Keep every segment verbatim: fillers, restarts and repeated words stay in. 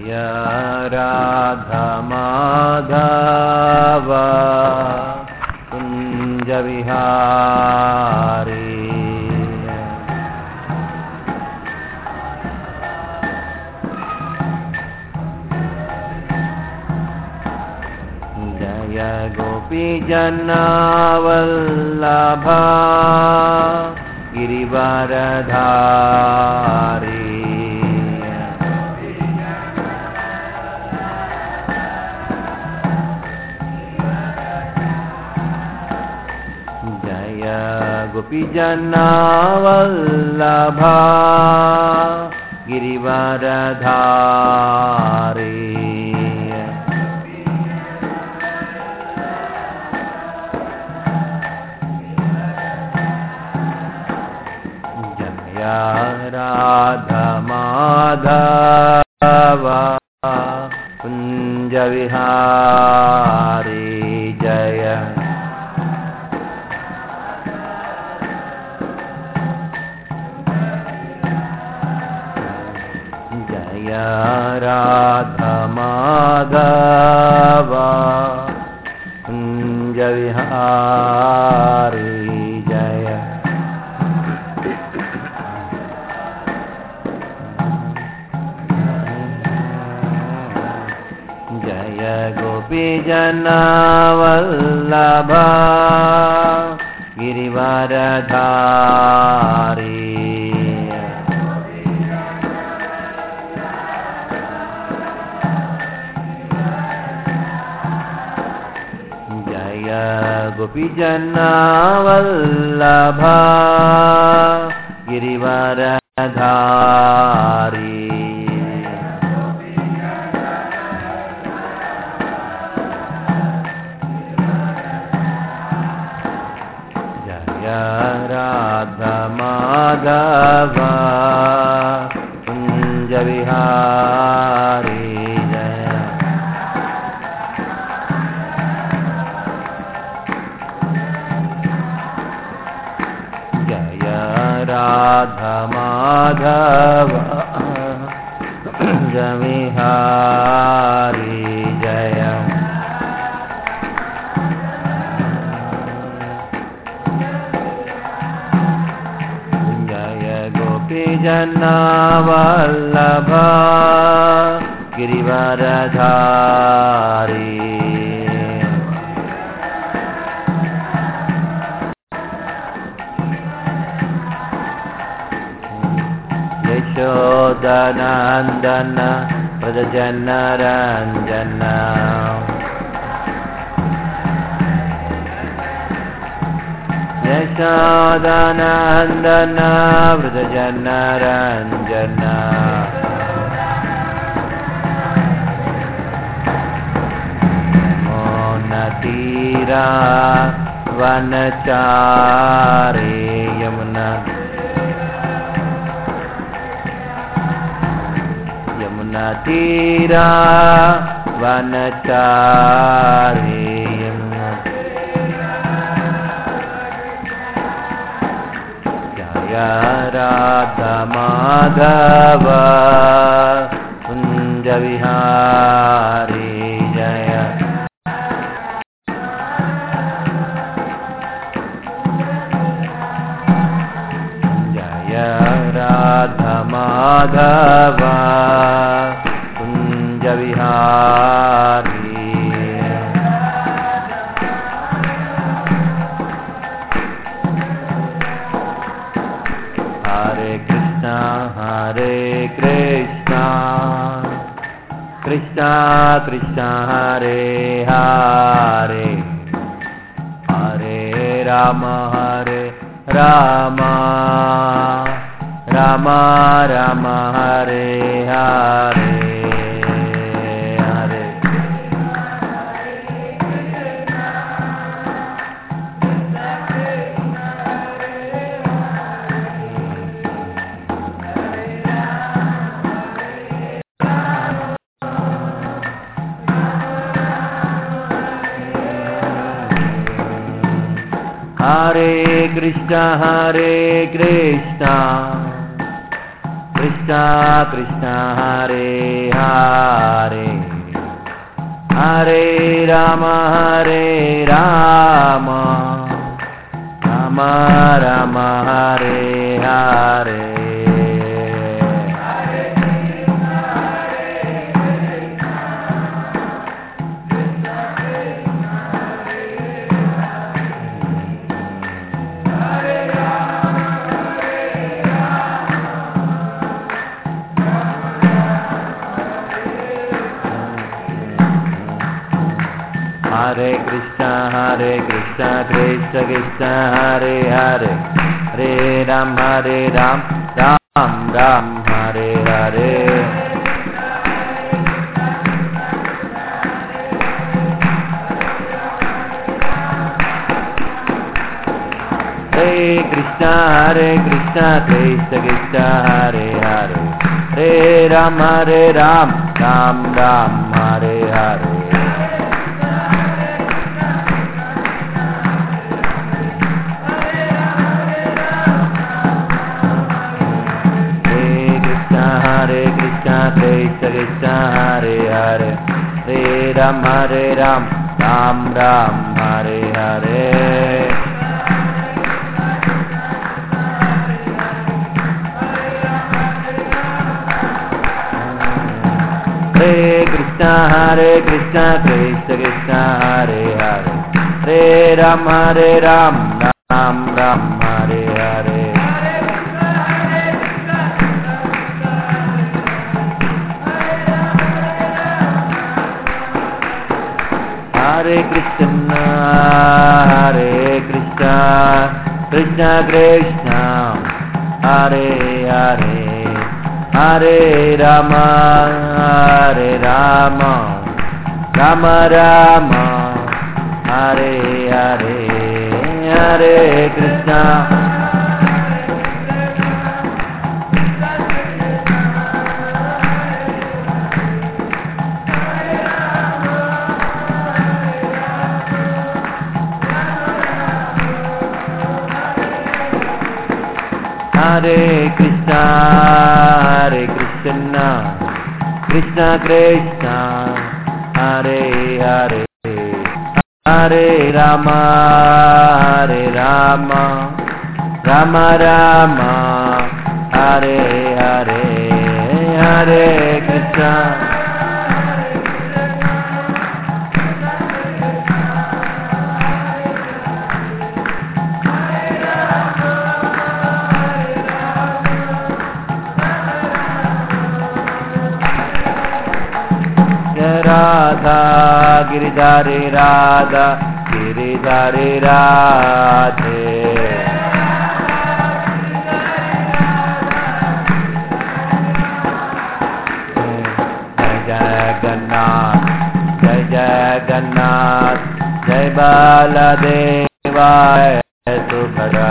Radha Madhava Kunja Vihari Jaya Gopi Jana Vallabha Girivaradhari Gopi Jana Vallabha Girivaradhari Jaya Radha Madhava Kunja Vihari Jaya Radha Madhava Kunja Vihari Jaya Jaya Gopi Jana Vallabha Girivaradhari Gopi Jana Vallabha Girivaradhari Jaya Radha Madhava Kunja Vihari Radha Madhava Jamihari Jaya Jaya Gopi Jana Vallabha Girivaradhari Yashodanandana Vrajajana Ranjana Yashodanandana Vrajajana Ranjana Monatira Vanachari Yamuna Tira Vanachari Jaya Radha Madhava Kunja Vihari Jaya Jaya Radha Madhava Kunja Vihari Hare Krishna Hare Krishna Krishna Krishna Hare Hare Hare Rama Hare Rama Rama Rama Hare Hare Hare Krishna Hare Krishna Krishna Krishna Hare Hare Hare Rama, Rama Rama Hare Hare. Hare Krishna, Hare Krishna, Krishna Krishna, Hare Hare, Hare Ram, Hare Ram, Ram Ram, Hare Hare. Hare Krishna, Hare Krishna, Krishna Krishna, Hare Hare, Hare Ram, Hare Ram, Ram Ram, Hare Hare. Hare Krishna, Krishna Krishna, Hare Hare, Hare Ram, Hare Ram, Ram Ram, Hare Hare. Hare Krishna, Hare Krishna, Krishna Krishna, Hare Hare, Hare Ram, Hare Ram, Ram Ram, Hare Hare. Hare Krishna, Hare Krishna, Krishna Krishna, Hare Hare, Hare Rama, Hare Rama, Rama Rama, Hare Hare, Hare Krishna. Hare Krishna, Hare Krishna, Krishna Krishna, Hare Hare, Hare Rama, Hare Rama, Rama Rama, Hare Hare, Hare Krishna. Radha, Giridhari Radha, Giridhari Radhe. Jai Jagannath, Jai Jagannath, Jai Baladeva, Subhadra.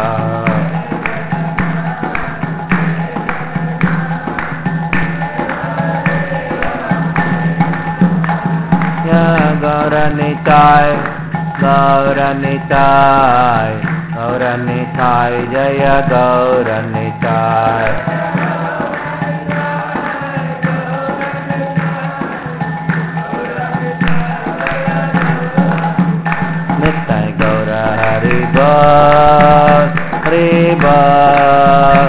Gauranitai, Gauranitai, Gauranitai, Jaya Gauranitai. Nittai Gaura Haribol, Haribol,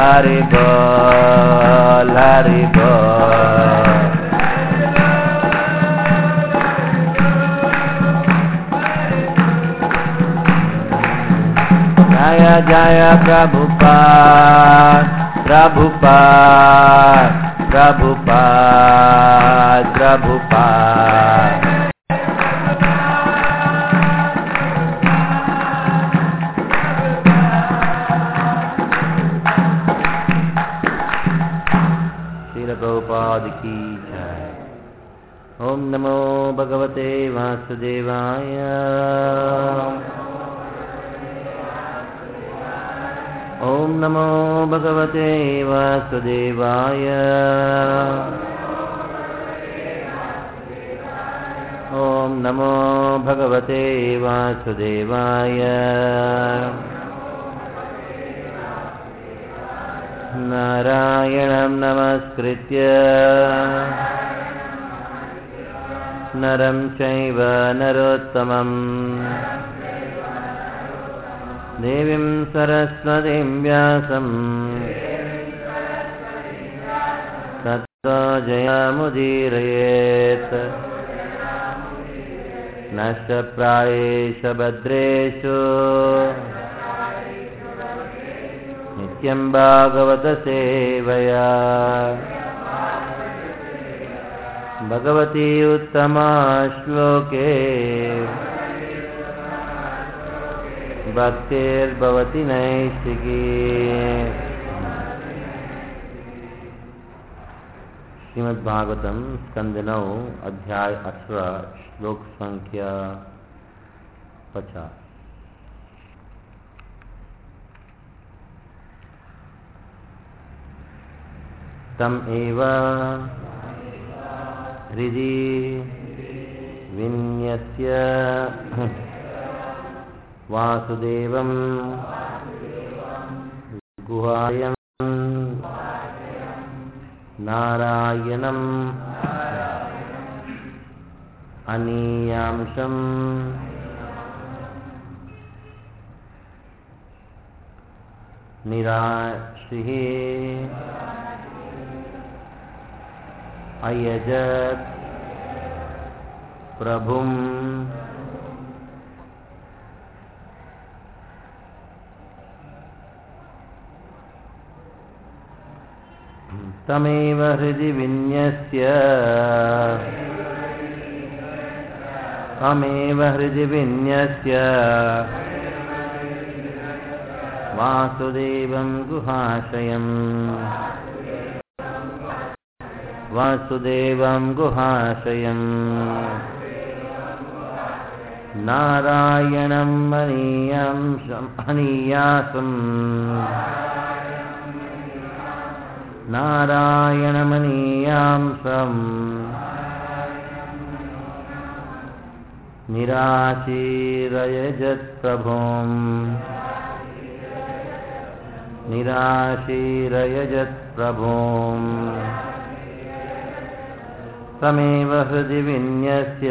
Haribol, Haribol. Jaya Jaya Prabhupada, Prabhupada, Prabhupada, Prabhupada. Srila Prabhupada ki jai. Om Namo Bhagavate Vasudevaya. Om Namo Bhagavate Vasudevaya. Om Namo Bhagavate Vasudevaya. Narayanam Namaskritya नरं चैव नरोत्तमम् देवीं सरस्वतीं व्यासं ततो जयमुदीरयेत् नष्टप्रायेषु भद्रेषु नित्यं भागवत सेवया भगवती उत्तमा श्लोके भक्तिर्भवति नैष्ठिकी। श्रीमद्भागवतम स्कंद नौ अध्याय अठारह श्लोक संख्या पचास। तम एव हृदि विन्यस्य वासुदेवं गुहायं नारायणं अनीयांशं निराश्रिः अयजत् प्रभुं तमेव हृदि विन्यस्य तमेव हृदि विन्यस्य वासुदेवं गुहाशयम् वासुदेवं गुहाशयम् नारायणं मनीयांशम् अनीयासम् नारायणमनीयांशम् निराशीरयजत्प्रभुम् निराशीरयजत्प्रभुम् तमेव हृदि विन्यस्य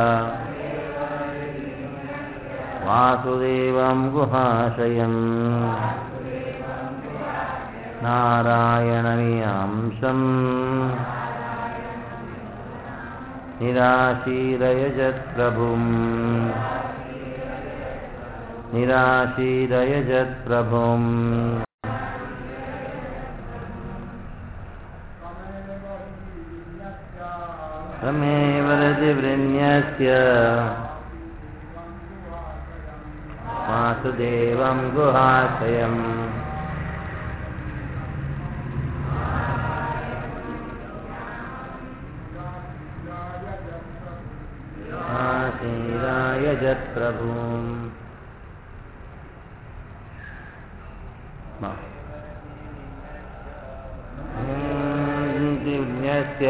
वासुदेवं गुहाशयम् नारायणमीयांशं निराशीरयजत्प्रभुम् निराशीरयजत्प्रभुम् तमेव हृदि विन्यस्य वासुदेवं गुहाशयम् नारायणमनीयांशम् विन्यस्य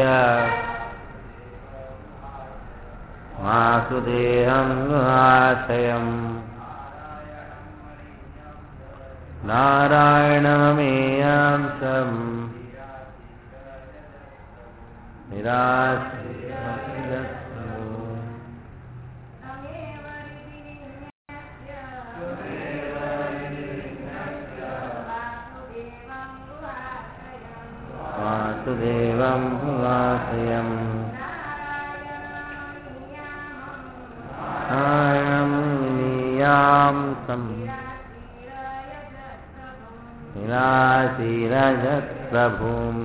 वासुदेवं गुहाशयम् नारायणमनीयांशं निराशीरयजत्प्रभुम् वासुदेवं गुहाशयम् नारायणमनीयांशं निराशीरयजत्प्रभुम्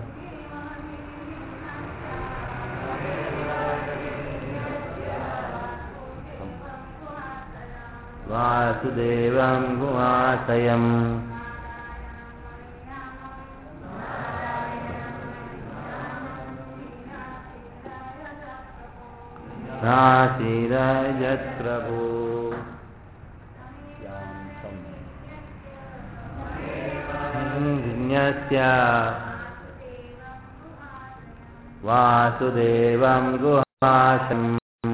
वासुदेवं गुहाशयम् नाशीरयजत्प्रभु विन्यस्य वासुदेवं गुहाशयम्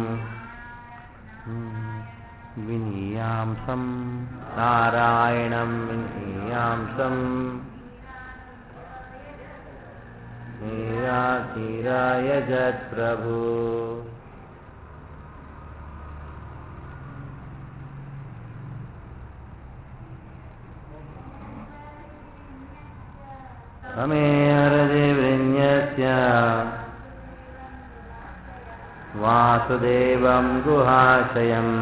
विनीयांशं नारायणं विनीयांशं निराशीरयजत्प्रभु अमे हृदिवृण्यस्य वासुदेवं गुहाशयम्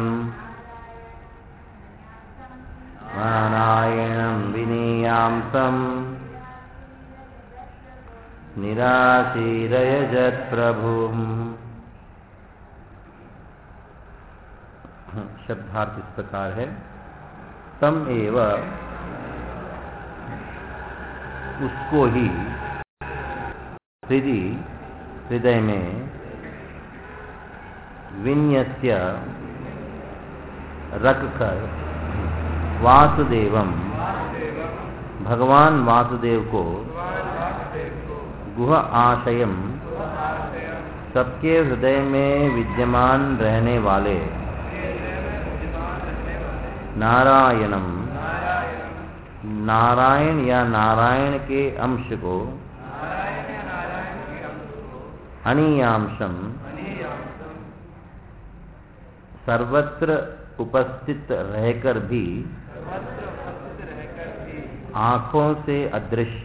नारायणं विनीयांसम् निराशीरयजत्प्रभुम्। शब्दार्थ इस प्रकार है, तम एव उसको ही हृदय हृदय में विन्यस्य रखकर वासुदेवम भगवान वासुदेव को गुह आशयम सबके हृदय में विद्यमान रहने वाले नारायणम नारायण या नारायण के अंश को अनियांशम सर्वत्र उपस्थित रहकर भी आँखों से अदृश्य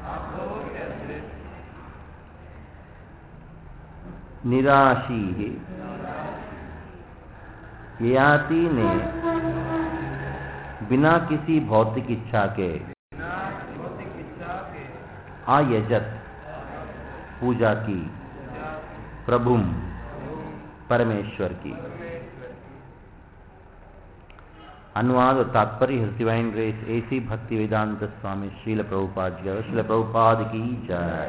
निराशी ययाति ने बिना किसी भौतिक इच्छा के आयजत पूजा की प्रभुम परमेश्वर की। अनुवाद और तात्पर्य डिवाइन ग्रेस एसी भक्ति वेदांत स्वामी श्रील प्रभुपाद जी श्रील प्रभुपाद की जय।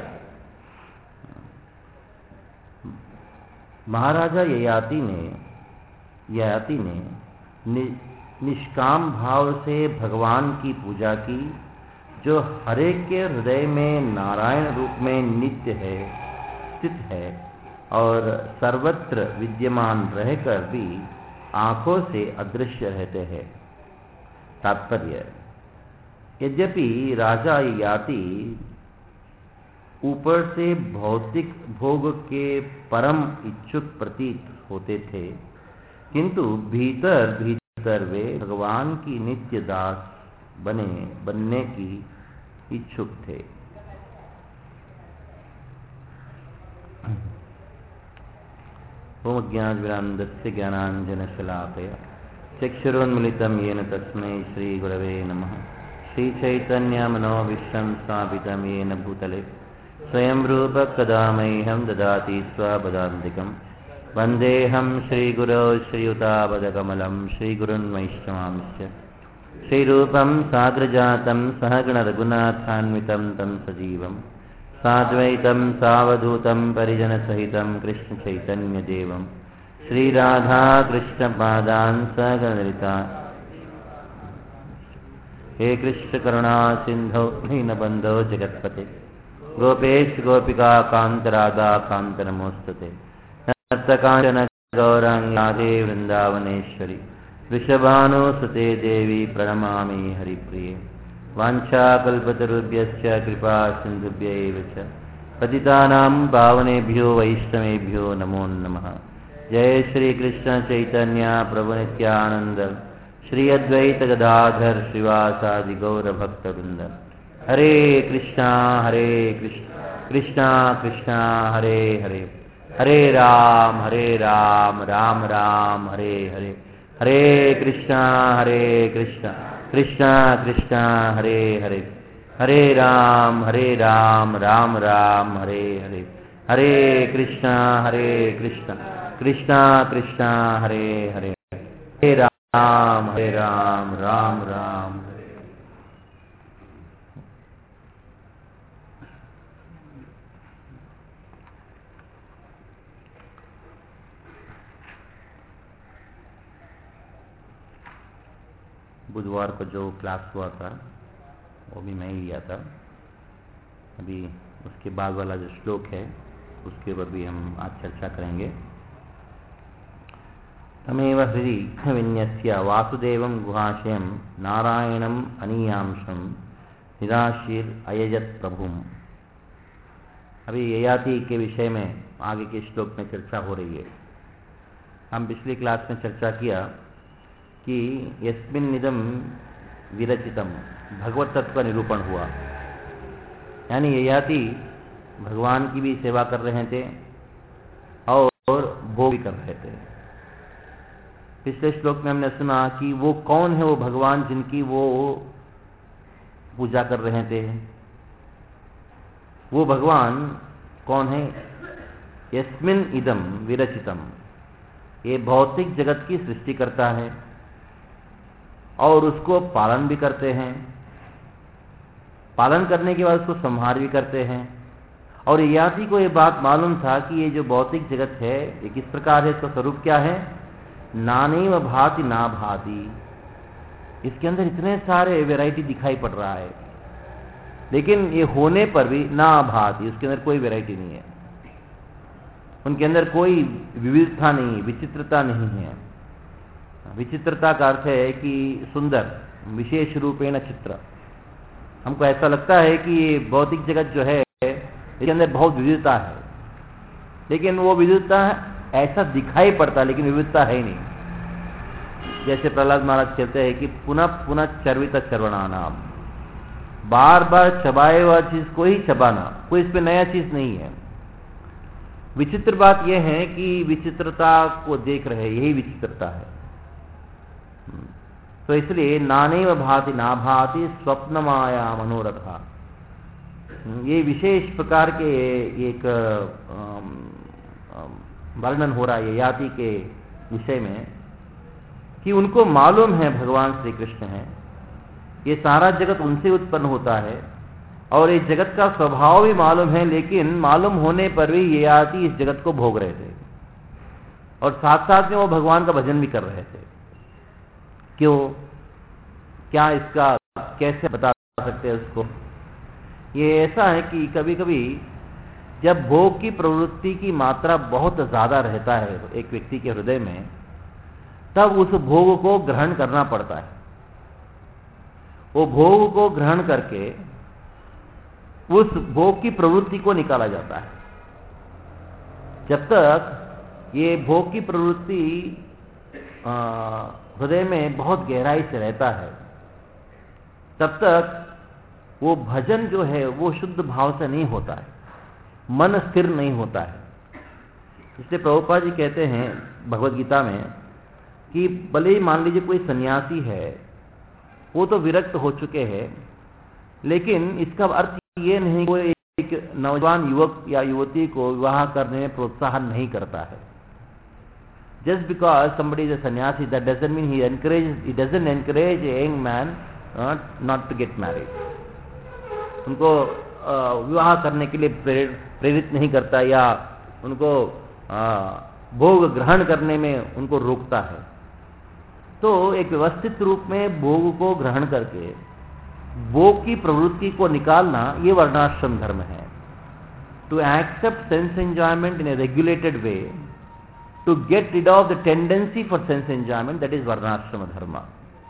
महाराजा ययाति ने ययाति ने नि, निष्काम भाव से भगवान की पूजा की, जो हरेक के हृदय में नारायण रूप में नित्य है स्थित है और सर्वत्र विद्यमान रहकर भी आँखों से अदृश्य रहते हैं। तात्पर्य, यद्यपि राजा ययाति ऊपर से भौतिक भोग के परम इच्छुक प्रतीत होते थे, किंतु भीतर भीतर वे भगवान की नित्य दास बने बनने की इच्छुक थे। ओम ज्ञानविरान्दस्य ज्ञानाञ्जनशलाकया चक्षुरुन्मिलितं येन तस्मै श्रीगुरवे नमः। श्रीचैतन्यमनोविश्वं स्थापितं येन भूतले स्वयं रूप कदा मह्यं ददाति स्वपदान्तिकं। वन्देऽहं श्रीगुरौ श्रीयुतापदकमलं श्रीगुरुन् वैष्णवांश्च श्रीरूपं साग्रजातं सहगणरघुनाथान्वितं तं सजीवं साद्वैतं सावधूतं परिजनसहितं कृष्णचैतन्यदेवं श्रीराधाकृष्णपादान् सगणललिता। हे कृष्ण करुणा सिन्धो दीनबन्धो जगत्पते गोपेश गोपिका कान्त राधा कान्त नमोस्तुते। नर्तकाञ्चन गौराङ्गी राधे वृन्दावनेश्वरी वृषभानुसुते देवी प्रणमामि हरिप्रिये। वाञ्छाकल्पतरुभ्यश्च कृपा सिन्धुभ्यैव च पतितानां पावनेभ्यो वैष्णवेभ्यो नमो नमः। जय श्री कृष्ण चैतन्य प्रभु नित्यानंद श्री अद्वैत गदाधर श्रीवासादि गौर भक्तवृंद। हरे कृष्णा हरे कृष्णा कृष्णा कृष्णा हरे हरे हरे राम हरे राम राम राम हरे हरे हरे कृष्णा हरे कृष्णा कृष्णा कृष्णा हरे हरे हरे राम हरे राम राम राम हरे हरे हरे कृष्णा हरे कृष्णा कृष्णा कृष्णा हरे हरे हरे राम हरे राम राम राम। बुधवार को जो क्लास हुआ था वो भी मैं ही लिया था। अभी उसके बाद वाला जो श्लोक है उसके ऊपर भी हम आज चर्चा करेंगे। तमेव हृदि विन्यस्य वासुदेवं गुहाशयं नारायणम् अनीयांशं निराशीर अयजत प्रभुम। अभी ययाति के विषय में आगे के श्लोक में चर्चा हो रही है। हम पिछली क्लास में चर्चा किया कि यस्मिन्निदं विरचितम भगवत तत्व का निरूपण हुआ। यानी ययाति भगवान की भी सेवा कर रहे थे और भोग भी कर रहे थे। पिछले श्लोक में हमने सुना कि वो कौन है वो भगवान जिनकी वो पूजा कर रहे थे। वो भगवान कौन है? यस्मिन इदम विरचितम, ये भौतिक जगत की सृष्टि करता है और उसको पालन भी करते हैं, पालन करने के बाद उसको संहार भी करते हैं। और ययाति को ये बात मालूम था कि ये जो भौतिक जगत है ये किस प्रकार है, इसका स्वरूप क्या है? नानेव भाति ना भाति, इसके अंदर इतने सारे वैरायटी दिखाई पड़ रहा है, लेकिन ये होने पर भी ना भाति, उसके अंदर कोई वैरायटी नहीं है, उनके अंदर कोई विविधता नहीं, विचित्रता नहीं है। विचित्रता का अर्थ है कि सुंदर, विशेष रूपेण चित्र। हमको ऐसा लगता है कि ये भौतिक जगत जो है इसके अंदर बहुत विविधता है, लेकिन वो विविधता ऐसा दिखाई पड़ता है लेकिन विविधता है ही नहीं। जैसे प्रहलाद महाराज कहते हैं कि पुनः पुनः चर्वित चर्वणानाम, बार बार चबाए हुआ चीज को ही चबाना, कोई इस पे नया चीज नहीं है। विचित्र बात यह है कि विचित्रता को देख रहे, यही विचित्रता है। तो इसलिए नानेव भाति ना भाति स्वप्न माया मनोरथा, ये विशेष प्रकार के एक वर्णन हो रहा है ययाति के विषय में कि उनको मालूम है भगवान श्री कृष्ण हैं, ये सारा जगत उनसे उत्पन्न होता है और इस जगत का स्वभाव भी मालूम है, लेकिन मालूम होने पर भी ययाति इस जगत को भोग रहे थे और साथ साथ में वो भगवान का भजन भी कर रहे थे। क्यों? क्या इसका कैसे बता सकते हैं उसको? ये ऐसा है कि कभी कभी जब भोग की प्रवृत्ति की मात्रा बहुत ज्यादा रहता है एक व्यक्ति के हृदय में, तब उस भोग को ग्रहण करना पड़ता है। वो भोग को ग्रहण करके उस भोग की प्रवृत्ति को निकाला जाता है। जब तक ये भोग की प्रवृत्ति हृदय में बहुत गहराई से रहता है, तब तक वो भजन जो है वो शुद्ध भाव से नहीं होता है, मन स्थिर नहीं होता है। इसलिए प्रभुपाद जी कहते हैं भगवद गीता में कि भले ही मान लीजिए कोई सन्यासी है, वो तो विरक्त हो चुके हैं, लेकिन इसका अर्थ ये नहीं कि वो एक नौजवान युवक या युवती को विवाह करने में प्रोत्साहन नहीं करता है। Just because somebody is a sannyasi, that doesn't mean he encourages, he doesn't encourage a young man uh, not to get married. उनको विवाह करने के लिए प्रेरित नहीं करता या उनको भोग ग्रहण करने में उनको रोकता है। तो एक व्यवस्थित रूप में भोग को ग्रहण करके भोग की प्रवृत्ति को निकालना ये वर्णाश्रम धर्म है। To accept sense enjoyment in a regulated way, to get rid of the tendency for sense enjoyment, that is varnashrama dharma.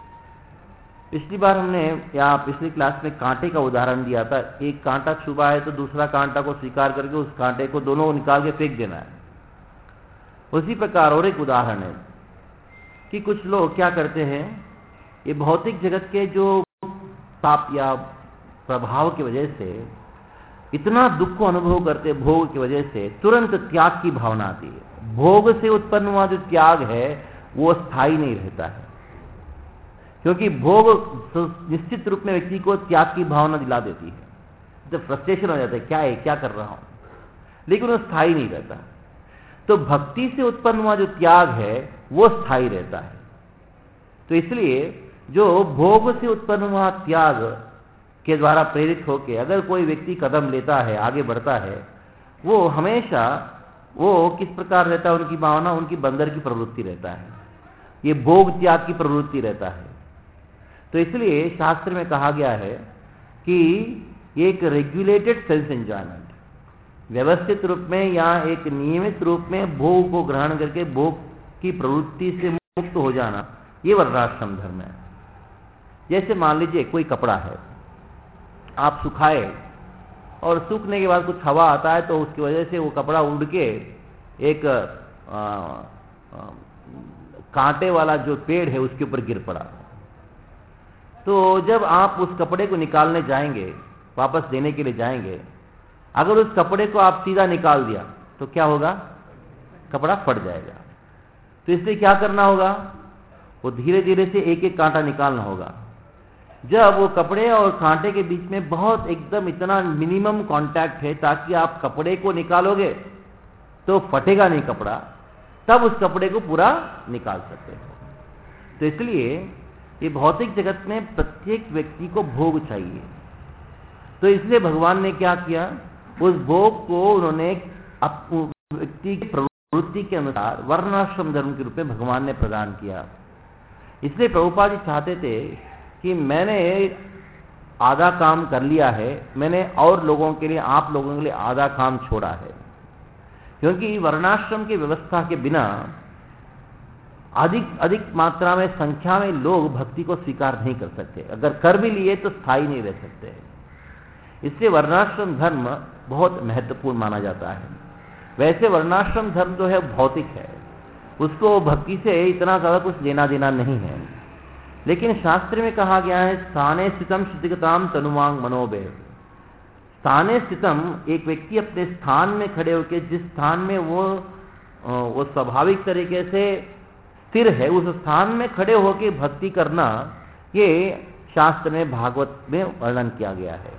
पिछली बार हमने या पिछली क्लास में कांटे का उदाहरण दिया था। एक कांटा छुपा है तो दूसरा कांटा को स्वीकार करके उस कांटे को दोनों निकाल के फेंक देना है। उसी प्रकार और एक उदाहरण है कि कुछ लोग क्या करते हैं, ये भौतिक जगत के जो ताप या प्रभाव की वजह से इतना दुख को अनुभव करते, भोग की वजह से तुरंत त्याग की भावना आती है। भोग से उत्पन्न हुआ जो त्याग है वो स्थायी नहीं रहता है, क्योंकि भोग निश्चित रूप में व्यक्ति को त्याग की भावना दिला देती है। जब फ्रस्ट्रेशन हो जाता है, क्या है, क्या कर रहा हूं, लेकिन वो स्थायी नहीं रहता। तो भक्ति से उत्पन्न हुआ जो त्याग है वो स्थायी रहता है। तो इसलिए जो भोग से उत्पन्न हुआ त्याग के द्वारा प्रेरित होकर अगर कोई व्यक्ति कदम लेता है, आगे बढ़ता है, वो हमेशा वो किस प्रकार रहता है, उनकी भावना, उनकी बंदर की प्रवृत्ति रहता है, ये भोग त्याग की प्रवृत्ति रहता है। तो इसलिए शास्त्र में कहा गया है कि एक रेगुलेटेड सेंस एंजॉयमेंट, व्यवस्थित रूप में या एक नियमित रूप में भोग को ग्रहण करके भोग की प्रवृत्ति से मुक्त हो जाना, ये वर्णाश्रम धर्म है। जैसे मान लीजिए कोई कपड़ा है, आप सुखाए और सूखने के बाद कुछ हवा आता है तो उसकी वजह से वो कपड़ा उड़ के एक आ, आ, कांटे वाला जो पेड़ है उसके ऊपर गिर पड़ा। तो जब आप उस कपड़े को निकालने जाएंगे वापस देने के लिए जाएंगे, अगर उस कपड़े को आप सीधा निकाल दिया तो क्या होगा? कपड़ा फट जाएगा। तो इसलिए क्या करना होगा? वो धीरे धीरे से एक एक कांटा निकालना होगा। जब वो कपड़े और कांटे के बीच में बहुत एकदम इतना मिनिमम कांटेक्ट है ताकि आप कपड़े को निकालोगे तो फटेगा नहीं कपड़ा, तब उस कपड़े को पूरा निकाल सकते हो। तो इसलिए ये भौतिक जगत में प्रत्येक व्यक्ति को भोग चाहिए। तो इसलिए भगवान ने क्या किया? उस भोग को उन्होंने व्यक्ति की प्रवृत्ति के अनुसार वर्णाश्रम धर्म के रूप में भगवान ने प्रदान किया। इसलिए प्रभुपाद जी चाहते थे कि मैंने आधा काम कर लिया है, मैंने और लोगों के लिए, आप लोगों के लिए आधा काम छोड़ा है, क्योंकि वर्णाश्रम की व्यवस्था के बिना अधिक अधिक मात्रा में, संख्या में लोग भक्ति को स्वीकार नहीं कर सकते। अगर कर भी लिए तो स्थायी नहीं रह सकते। इसलिए वर्णाश्रम धर्म बहुत महत्वपूर्ण माना जाता है। वैसे वर्णाश्रम धर्म जो है भौतिक है, उसको भक्ति से इतना ज्यादा कुछ लेना देना नहीं है, लेकिन शास्त्र में कहा गया है स्थाने स्थितम शुद्धिगताम तनुवांग मनोबे। स्थाने स्थितम, एक व्यक्ति अपने स्थान में खड़े होकर, जिस स्थान में वो वो स्वाभाविक तरीके से स्थिर है, उस स्थान में खड़े होकर भक्ति करना, ये शास्त्र में, भागवत में वर्णन किया गया है।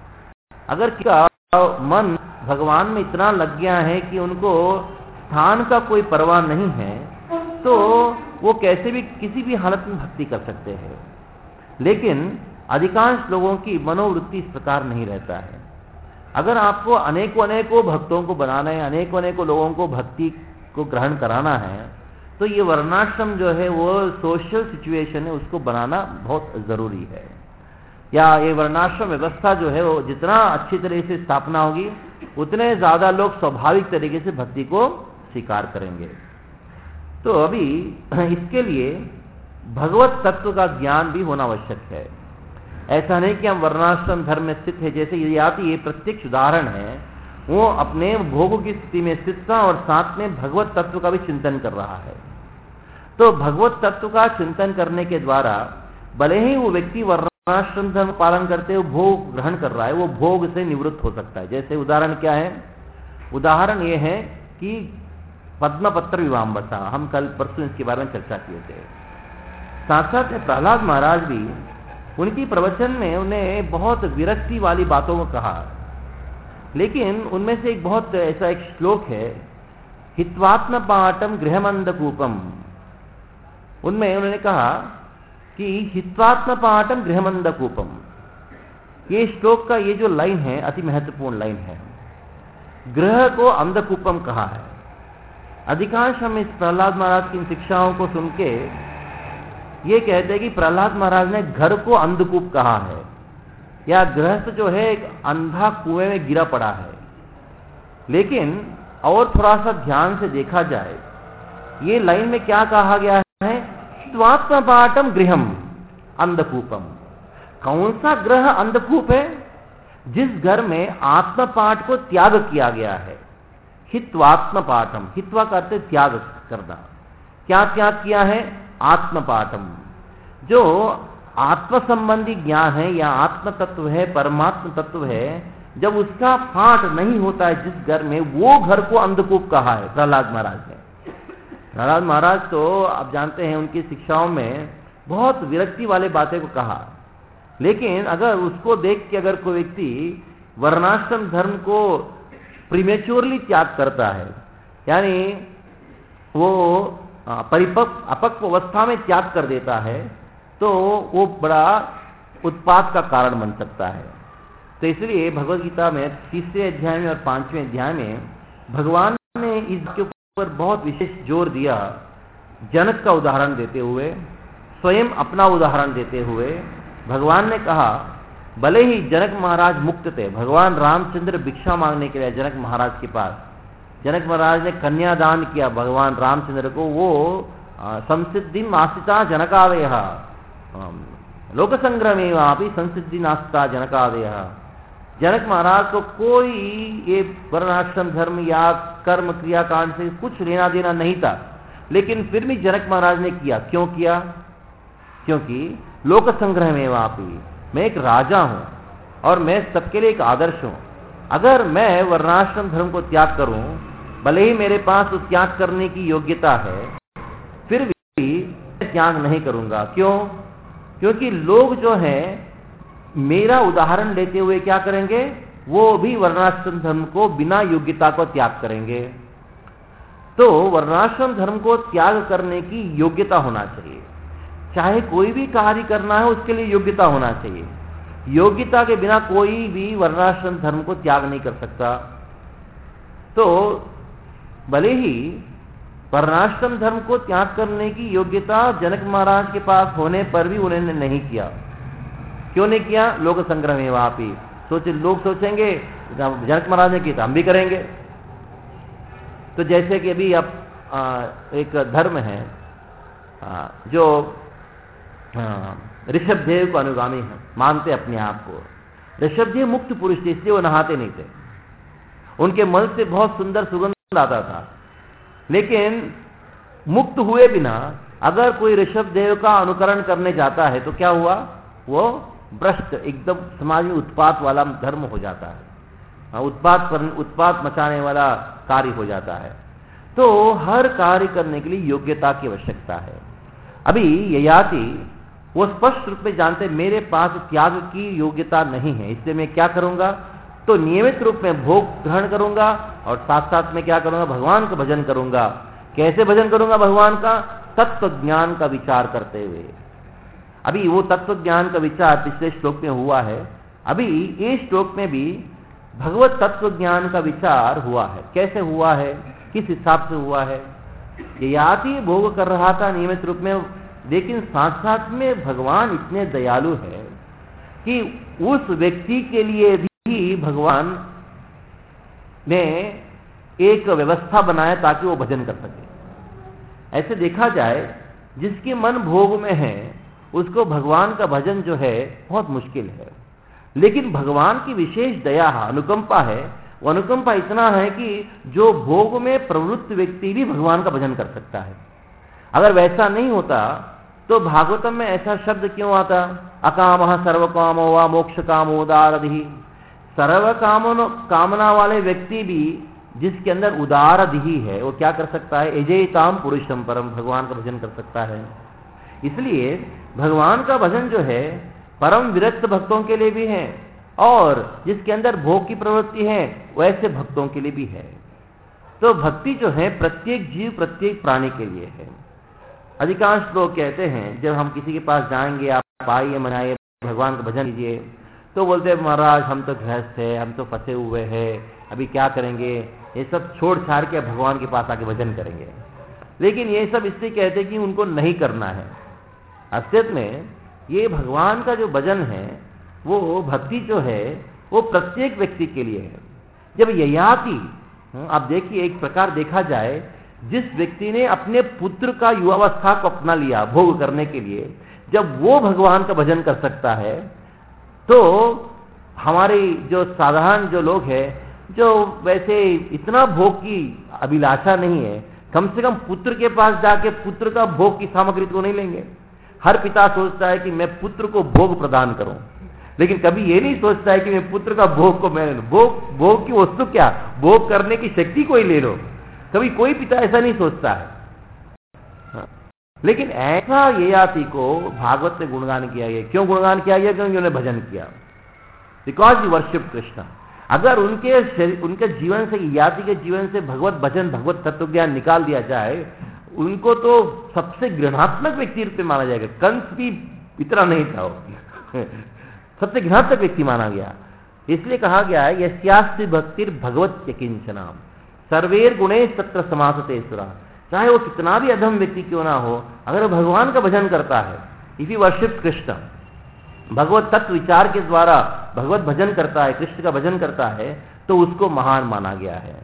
अगर क्या मन भगवान में इतना लग गया है कि उनको स्थान का कोई परवाह नहीं है, तो वो कैसे भी किसी भी हालत में भक्ति कर सकते हैं। लेकिन अधिकांश लोगों की मनोवृत्ति इस प्रकार नहीं रहता है। अगर आपको अनेकों अनेकों भक्तों को बनाना है, अनेकों अनेकों लोगों को भक्ति को ग्रहण कराना है, तो ये वर्णाश्रम जो है वो सोशल सिचुएशन है, उसको बनाना बहुत जरूरी है। या ये वर्णाश्रम व्यवस्था जो है वो जितना अच्छी तरह से स्थापना होगी, उतने ज्यादा लोग स्वाभाविक तरीके से भक्ति को स्वीकार करेंगे। तो अभी इसके लिए भगवत तत्व का ज्ञान भी होना आवश्यक है। ऐसा नहीं कि हम वर्णाश्रम धर्म में स्थित है, जैसे यदि ये प्रत्यक्ष उदाहरण है, वो अपने भोग की स्थिति में स्थित था और साथ में भगवत तत्व का भी चिंतन कर रहा है। तो भगवत तत्व का चिंतन करने के द्वारा भले ही वो व्यक्ति वर्णाश्रम धर्म पालन करते हुए भोग ग्रहण कर रहा है, वो भोग से निवृत्त हो सकता है। जैसे उदाहरण क्या है? उदाहरण ये है कि पद्मपत्र विवाम्बसा, हम कल परसों इसके बारे में चर्चा किए थे। साथ साथ प्रहलाद महाराज भी उनकी प्रवचन में उन्हें बहुत विरक्ति वाली बातों को कहा, लेकिन उनमें से एक बहुत ऐसा एक श्लोक है, हित्वात्म पाटम गृहमंदकूपम। उनमें उन्होंने कहा कि हित्वात्म पाटम गृहमंदकूपम, ये श्लोक का ये जो लाइन है अति महत्वपूर्ण लाइन है। गृह को अंधकूपम कहा है। अधिकांश हम इस प्रहलाद महाराज की इन शिक्षाओं को सुन के ये कहते हैं कि प्रहलाद महाराज ने घर को अंधकूप कहा है, या गृहस्थ जो है एक अंधा कुएं में गिरा पड़ा है। लेकिन और थोड़ा सा ध्यान से देखा जाए, ये लाइन में क्या कहा गया है? स्वात्म पाटम गृहम अंधकूपम। कौन सा ग्रह अंधकूप है? जिस घर में आत्म पाठ को त्याग किया गया है। हित्वात्म पाठम, हित्वा का अर्थ त्याग करना। क्या त्याग किया है? आत्म पाठम। जो आत्म संबंधी ज्ञान है या आत्म तत्व है, परमात्म तत्व है, जब उसका पाठ नहीं होता है जिस घर में, वो घर को अंधकूप कहा है प्रहलाद महाराज ने। प्रहलाद महाराज तो आप जानते हैं उनकी शिक्षाओं में बहुत विरक्ति वाले बातें को कहा, लेकिन अगर उसको देख के अगर कोई व्यक्ति वर्णाश्रम धर्म को प्रीमेच्योरली त्याग करता है, यानी वो परिपक्व अपक्व अवस्था में त्याग कर देता है, तो वो बड़ा उत्पात का कारण बन सकता है। तो इसलिए भगवद गीता में तीसरे अध्याय में और पांचवें अध्याय में भगवान ने इसके ऊपर बहुत विशेष जोर दिया। जनक का उदाहरण देते हुए, स्वयं अपना उदाहरण देते हुए भगवान ने कहा, भले ही जनक महाराज मुक्त थे, भगवान रामचंद्र भिक्षा मांगने के लिए जनक महाराज के पास, जनक महाराज ने कन्यादान किया भगवान रामचंद्र को। वो संसिद्धि नास्तिता जनकादय, लोक संग्रह में वहां संसिद्धि नास्तिता जनकादय। जनक महाराज को कोई ये वर्णाश्रम धर्म या कर्म क्रियाकांड से कुछ लेना देना नहीं था, लेकिन फिर भी जनक महाराज ने किया। क्यों किया? क्योंकि लोक संग्रह में वापी, मैं एक राजा हूं, और मैं सबके लिए एक आदर्श हूं। अगर मैं वर्णाश्रम धर्म को त्याग करूं, भले ही मेरे पास उस त्याग करने की योग्यता है, फिर भी त्याग नहीं करूंगा। क्यों? क्योंकि लोग जो हैं मेरा उदाहरण लेते हुए क्या करेंगे, वो भी वर्णाश्रम धर्म को बिना योग्यता को त्याग करेंगे। तो वर्णाश्रम धर्म को त्याग करने की योग्यता होना चाहिए। चाहे कोई भी कार्य करना है उसके लिए योग्यता होना चाहिए। योग्यता के बिना कोई भी वर्णाश्रम धर्म को त्याग नहीं कर सकता। तो भले ही वर्णाश्रम धर्म को त्याग करने की योग्यता जनक महाराज के पास होने पर भी उन्होंने नहीं किया। क्यों नहीं किया? लोक संग्रह में वापी सोचे, लोग सोचेंगे जनक महाराज ने किया हम भी करेंगे। तो जैसे कि अभी अब एक धर्म है आ, जो ऋषभदेव को अनुगामी है, मानते अपने आप को। ऋषभदेव मुक्त पुरुष थे, इसलिए वो नहाते नहीं थे। उनके मल से बहुत सुंदर सुगंध आता था, लेकिन मुक्त हुए बिना अगर कोई ऋषभदेव का अनुकरण करने जाता है तो क्या हुआ? वो भ्रष्ट, एकदम समाज में उत्पात वाला धर्म हो जाता है, उत्पात उत्पात मचाने वाला कार्य हो जाता है। तो हर कार्य करने के लिए योग्यता की आवश्यकता है। अभी ययाति वो स्पष्ट रूप में जानते मेरे पास त्याग की योग्यता नहीं है, इसलिए मैं क्या करूंगा? तो नियमित रूप में भोग ग्रहण करूंगा और साथ साथ में क्या करूंगा? भगवान का भजन करूंगा। कैसे भजन करूंगा भगवान का? तत्व ज्ञान का विचार करते हुए। अभी वो तत्व ज्ञान का विचार पिछले श्लोक में हुआ है, अभी इस श्लोक में भी भगवत तत्व ज्ञान का विचार हुआ है। कैसे हुआ है, किस हिसाब से हुआ है? ययाति भोग कर रहा था नियमित रूप में, लेकिन साथ साथ में भगवान इतने दयालु है कि उस व्यक्ति के लिए भी भगवान ने एक व्यवस्था बनाया ताकि वो भजन कर सके। ऐसे देखा जाए जिसके मन भोग में है उसको भगवान का भजन जो है बहुत मुश्किल है, लेकिन भगवान की विशेष दया अनुकंपा है। वो अनुकंपा इतना है कि जो भोग में प्रवृत्त व्यक्ति भी भगवान का भजन कर सकता है। अगर वैसा नहीं होता तो भागवतम में ऐसा शब्द क्यों आता? अकामः सर्वकामो वा मोक्ष कामो दारधि। सर्व कामनो कामना वाले व्यक्ति भी जिसके अंदर उदारधि है वो क्या कर सकता है? एजेताम पुरुषम परम, भगवान का भजन कर सकता है। इसलिए भगवान का भजन जो है परम विरक्त भक्तों के लिए भी है और जिसके अंदर भोग की प्रवृत्ति है वैसे भक्तों के लिए भी है। तो भक्ति जो है प्रत्येक जीव प्रत्येक प्राणी के लिए है। अधिकांश लोग कहते हैं जब हम किसी के पास जाएंगे, आप आइए मनाइए भगवान का भजन कीजिए, तो बोलते हैं महाराज हम तो गृहस्थ है, हम तो फंसे हुए हैं, अभी क्या करेंगे? ये सब छोड़ छाड़ के भगवान के पास आके भजन करेंगे। लेकिन ये सब इसलिए कहते हैं कि उनको नहीं करना है। असलियत में ये भगवान का जो भजन है वो भक्ति जो है वो प्रत्येक व्यक्ति के लिए है। जब ययाति, आप देखिए एक प्रकार देखा जाए, जिस व्यक्ति ने अपने पुत्र का युवावस्था को अपना लिया भोग करने के लिए, जब वो भगवान का भजन कर सकता है तो हमारे जो साधारण जो लोग हैं जो वैसे इतना भोग की अभिलाषा नहीं है, कम से कम पुत्र के पास जाके पुत्र का भोग की सामग्री तो नहीं लेंगे। हर पिता सोचता है कि मैं पुत्र को भोग प्रदान करूं, लेकिन कभी ये नहीं सोचता है कि मैं पुत्र का भोग को मैं भोग भोग की वस्तु क्या, भोग करने की शक्ति कोई ले लो। कभी कोई पिता ऐसा नहीं सोचता है। हाँ। लेकिन ऐसा ययाति को भागवत में गुणगान किया गया। क्यों गुणगान किया गया? क्योंकि उन्होंने भजन किया, बिकॉज यू वर्शिप कृष्ण। अगर उनके उनके जीवन से, ययाति के जीवन से भगवत भजन भगवत तत्व ज्ञान निकाल दिया जाए, उनको तो सबसे घृणात्मक व्यक्ति रूप में माना जाएगा। कंस भी इतना नहीं था वो सबसे घृणात्मक व्यक्ति माना गया। इसलिए कहा गया है यस्यास्ति भक्तिर भगवत किंचना सर्वेर गुणे तत्र समासते सुरा। चाहे वो कितना भी अधम व्यक्ति क्यों ना हो, अगर वो भगवान का भजन करता है, इफ यू वर्शिप कृष्ण, भगवत तत्व विचार के द्वारा भगवत भजन करता है, कृष्ण का भजन करता है, तो उसको महान माना गया है।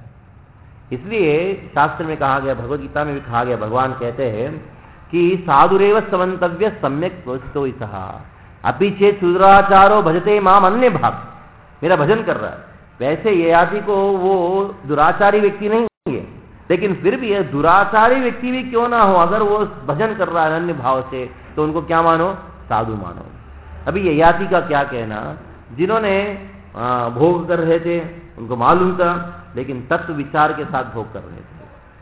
इसलिए शास्त्र में कहा गया, भगवत गीता में भी कहा गया, भगवान कहते हैं कि साधुरेव समन्तव्य सम्यक तो सहा अपि चेत सुदुराचारो भजते माम अन्य भाग। मेरा भजन कर रहा है, वैसे ययाति को वो दुराचारी व्यक्ति नहीं है, लेकिन फिर भी यह दुराचारी व्यक्ति भी क्यों ना हो, अगर वो भजन कर रहा है अन्य भाव से, तो उनको क्या मानो? साधु मानो। अभी ययाति का क्या कहना, जिन्होंने भोग कर रहे थे, उनको मालूम था, लेकिन तत्व विचार के साथ भोग कर रहे थे।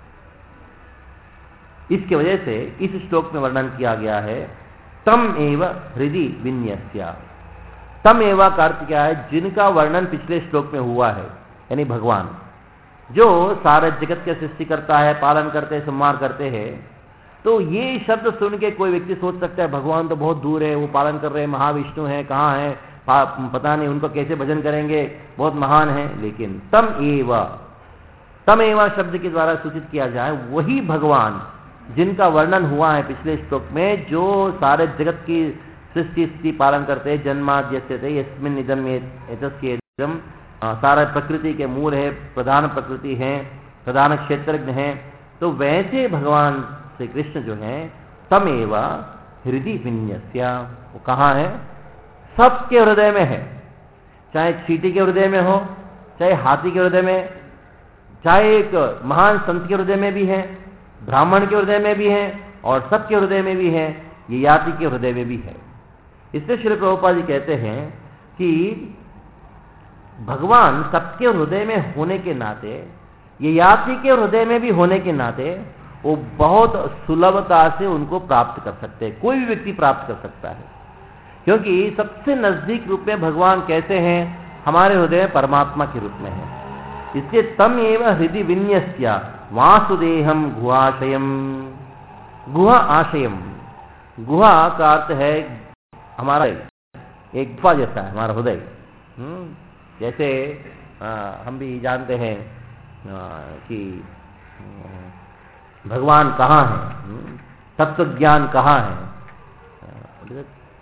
इसकी वजह से इस श्लोक में वर्णन किया गया है तम एव हृदि विन्यस्य। तम एवा का अर्थ क्या है? जिनका वर्णन पिछले श्लोक में हुआ है, यानी भगवान जो सारे जगत के सृष्टि करता है, पालन करते हैं, संहार करते हैं। तो ये शब्द सुन के कोई व्यक्ति सोच सकता है भगवान तो बहुत दूर है, वो पालन कर रहे हैं, महाविष्णु है, कहाँ है, पता नहीं उनको कैसे भजन करेंगे, बहुत महान है। लेकिन तम एवा, तम एवा शब्द के द्वारा सूचित किया जाए वही भगवान जिनका वर्णन हुआ है पिछले श्लोक में, जो सारे जगत की सृष्टि स्थिति पालन करते हैं। जन्माद्यस्य थे यस्मिन् इदम् एतस्येदम्, सारा प्रकृति के मूल है, प्रधान प्रकृति है, प्रधान क्षेत्रज्ञ है। तो वैसे भगवान श्री कृष्ण जो है तमेव हृदि विन्यस्य, वो कहाँ है? सबके हृदय में है। चाहे चींटी के हृदय में हो, चाहे हाथी के हृदय में, चाहे एक महान संत के हृदय में भी है, ब्राह्मण के हृदय में भी है, और सबके हृदय में भी है, ये याति के हृदय में भी है। इसलिए श्री प्रभुपाद जी कहते हैं कि भगवान सबके हृदय में होने के नाते, ये याति के हृदय में भी होने के नाते, वो बहुत सुलभता से उनको प्राप्त कर सकते हैं, कोई भी व्यक्ति प्राप्त कर सकता है। क्योंकि सबसे नजदीक रूप में भगवान कैसे हैं? हमारे हृदय में परमात्मा के रूप में है। इसलिए तम एव हृदि विन्यस्य वासुदेहम गुहाशयम। गुहा आशयम, गुहा का अर्थ है हमारा एक गुफा जैसा है हमारा हृदय। जैसे आ, हम भी जानते हैं आ, कि भगवान कहाँ है, तत्व ज्ञान कहाँ है।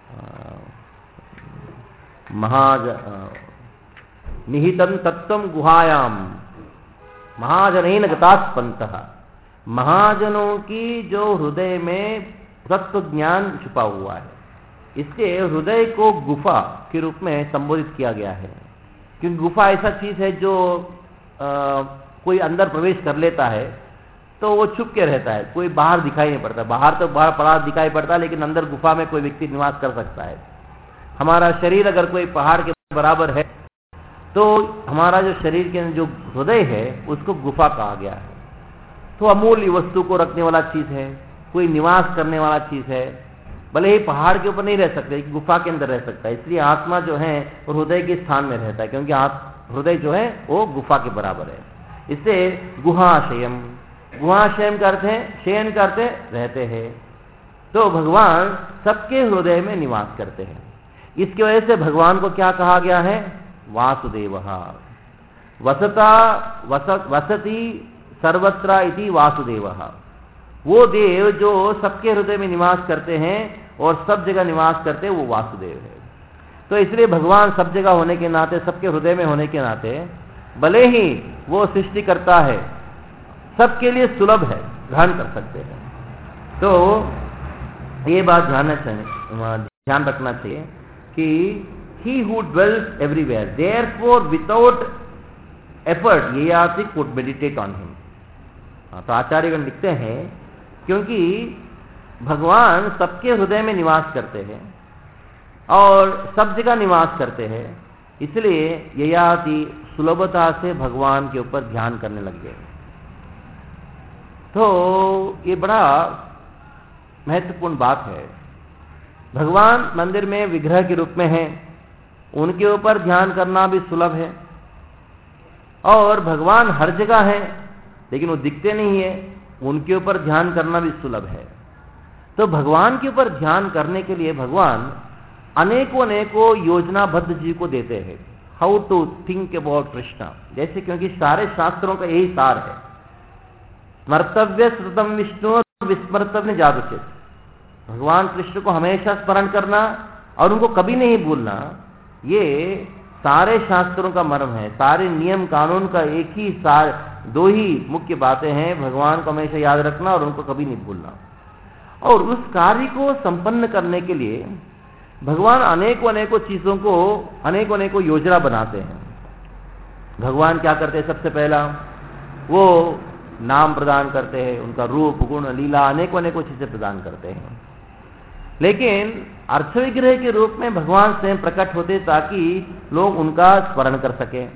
महाज निहितम तत्वम गुहायाम महाजनैन गतास्पंतः। महाजनों की जो हृदय में तत्व ज्ञान छुपा हुआ है, इसलिए हृदय को गुफा के रूप में संबोधित किया गया है। क्योंकि गुफा ऐसा चीज है जो आ, कोई अंदर प्रवेश कर लेता है तो वो छुप के रहता है, कोई बाहर दिखाई नहीं पड़ता। बाहर तो बाहर पड़ा दिखाई पड़ता है, लेकिन अंदर गुफा में कोई व्यक्ति निवास कर सकता है। हमारा शरीर अगर कोई पहाड़ के बराबर है तो हमारा जो शरीर के जो हृदय है उसको गुफा कहा गया है। तो अमूल्य वस्तु को रखने वाला चीज है, कोई निवास करने वाला चीज है। भले ही पहाड़ के ऊपर नहीं रह सकते, गुफा के अंदर रह सकता है। इसलिए आत्मा जो है वो हृदय के स्थान में रहता है, क्योंकि हृदय जो है वो गुफा के बराबर है। इससे गुहाशयम, गुहाशयम का अर्थ है शयन का अर्थ है रहते हैं। तो भगवान सबके हृदय में निवास करते हैं। इसकी वजह से भगवान को क्या कहा गया है? वासुदेवः। वसता वस, वसति सर्वत्र इति वासुदेवः। वो देव जो सबके हृदय में निवास करते हैं और सब जगह निवास करते हैं, वो वासुदेव है। तो इसलिए भगवान सब जगह होने के नाते, सबके हृदय में होने के नाते, भले ही वो सृष्टि करता है, सबके लिए सुलभ है, ग्रहण कर सकते हैं। तो ये बात ध्यान ध्यान रखना चाहिए कि he who dwells everywhere, therefore without effort Yayati could meditate on him। तो आचार्यगण लिखते हैं क्योंकि भगवान सबके हृदय में निवास करते हैं और सब जगह निवास करते हैं, इसलिए ययाति सुलभता से भगवान के ऊपर ध्यान करने लग गए। तो ये बड़ा महत्वपूर्ण बात है। भगवान मंदिर में विग्रह के रूप में है, उनके ऊपर ध्यान करना भी सुलभ है। और भगवान हर जगह है लेकिन वो दिखते नहीं है, उनके ऊपर ध्यान करना भी सुलभ है। तो भगवान के ऊपर ध्यान करने के लिए भगवान अनेकों अनेकों योजनाबद्ध जीव को देते हैं, how to think about Krishna. जैसे क्योंकि सारे शास्त्रों का यही सार है, स्मर्तव्य श्रुतम विष्णु विस्मर्तव्य जादुचित। भगवान कृष्ण को हमेशा स्मरण करना और उनको कभी नहीं भूलना, ये सारे शास्त्रों का मर्म है। सारे नियम कानून का एक ही सार, दो ही मुख्य बातें हैं, भगवान को हमेशा याद रखना और उनको कभी नहीं भूलना। और उस कार्य को संपन्न करने के लिए भगवान अनेकों अनेकों चीजों को, अनेकों अनेकों योजना बनाते हैं। भगवान क्या करते हैं? सबसे पहला वो नाम प्रदान करते हैं, उनका रूप गुण लीला अनेकों अनेकों चीजें प्रदान करते हैं। लेकिन अर्थ विग्रह के रूप में भगवान स्वयं प्रकट होते ताकि लोग उनका स्मरण कर सकें।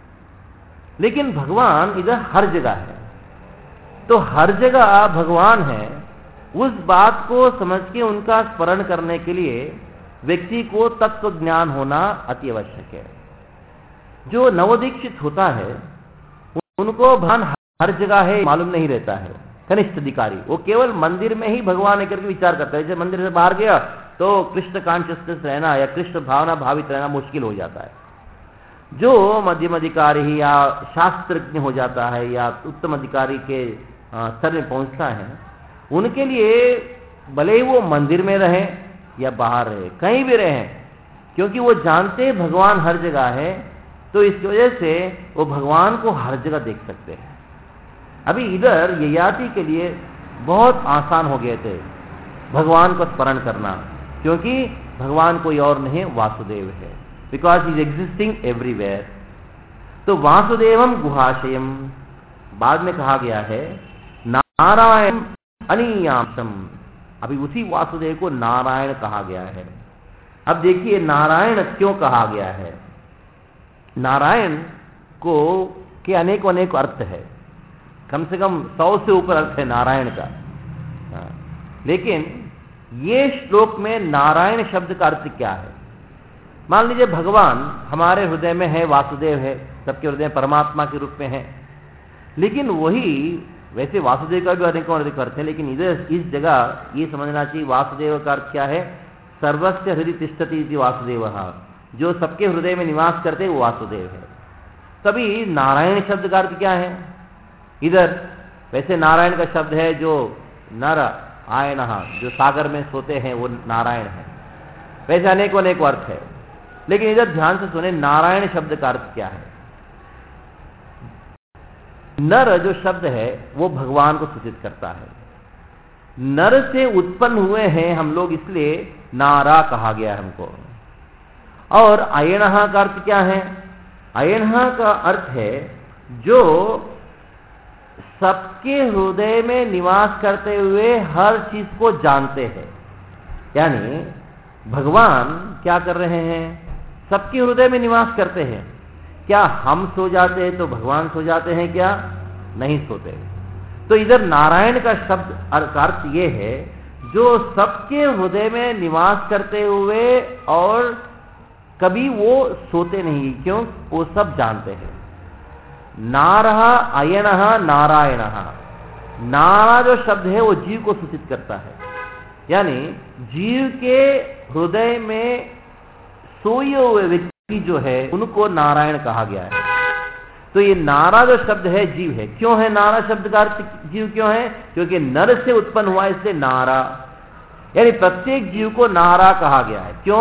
लेकिन भगवान इधर हर जगह है, तो हर जगह भगवान है, उस बात को समझ के उनका स्मरण करने के लिए व्यक्ति को तत्व ज्ञान होना अति आवश्यक है। जो नवदीक्षित होता है उनको भगवान हर जगह है मालूम नहीं रहता है। कनिष्ठ अधिकारी वो केवल मंदिर में ही भगवान है करके विचार करता है। जब मंदिर से बाहर गया तो कृष्ण कॉन्शियसनेस रहना या कृष्ण भावना भावित रहना मुश्किल हो जाता है। जो मध्यम अधिकारी या शास्त्रज्ञ हो जाता है या उत्तम अधिकारी के स्तर में पहुंचता है, उनके लिए भले ही वो मंदिर में रहे या बाहर रहे, कहीं भी रहे, क्योंकि वो जानते हैं भगवान हर जगह है, तो इसकी वजह से वो भगवान को हर जगह देख सकते हैं। अभी इधर ययाति के लिए बहुत आसान हो गए थे भगवान को स्मरण करना, क्योंकि भगवान कोई और नहीं वासुदेव है, because he is existing everywhere. तो वासुदेवम गुहाशयम बाद में कहा गया है नारायण अनियांशम। अभी उसी वासुदेव को नारायण कहा गया है। अब देखिए नारायण क्यों कहा गया है। नारायण को के अनेक अनेक अर्थ है, कम से कम सौ से ऊपर अर्थ है नारायण का। लेकिन ये श्लोक में नारायण शब्द का अर्थ क्या है। मान लीजिए भगवान हमारे हृदय में है, वासुदेव है, सबके हृदय परमात्मा के रूप में है, लेकिन वही वैसे वासुदेव का भी अनेकों अधिक अर्थ है, लेकिन इधर इस जगह ये समझना चाहिए वासुदेव का अर्थ क्या है। सर्वस्य हृदय तिष्ठति इति वासुदेवः, जो सबके हृदय में निवास करते हैं वो वासुदेव है। तभी नारायण शब्द का अर्थ क्या है। इधर वैसे नारायण का शब्द है जो नर आयनः, जो सागर में सोते हैं वो नारायण है। वैसे अनेकों अनेक अर्थ है, लेकिन इधर ध्यान से सुने नारायण शब्द का अर्थ क्या है। नर जो शब्द है वो भगवान को सूचित करता है। नर से उत्पन्न हुए हैं हम लोग, इसलिए नारा कहा गया है हमको। और अयनः का अर्थ क्या है। अयनः का अर्थ है जो सबके हृदय में निवास करते हुए हर चीज को जानते हैं। यानी भगवान क्या कर रहे हैं, सबके हृदय में निवास करते हैं। क्या हम सो जाते हैं तो भगवान सो जाते हैं क्या? नहीं सोते। तो इधर नारायण का शब्द अर्थ ये है जो सबके हृदय में निवास करते हुए और कभी वो सोते नहीं, क्यों? वो सब जानते हैं। नारः अयनः नारायणः। नारा जो शब्द है वो जीव को सूचित करता है, यानी जीव के हृदय में सोए हुए व्यक्ति जो है उनको नारायण कहा गया है। तो ये नारा जो शब्द है जीव है। क्यों है नारा शब्द का अर्थ जीव क्यों है? क्योंकि नर से उत्पन्न हुआ, इसलिए नारा, यानी प्रत्येक जीव को नारा कहा गया है। क्यों?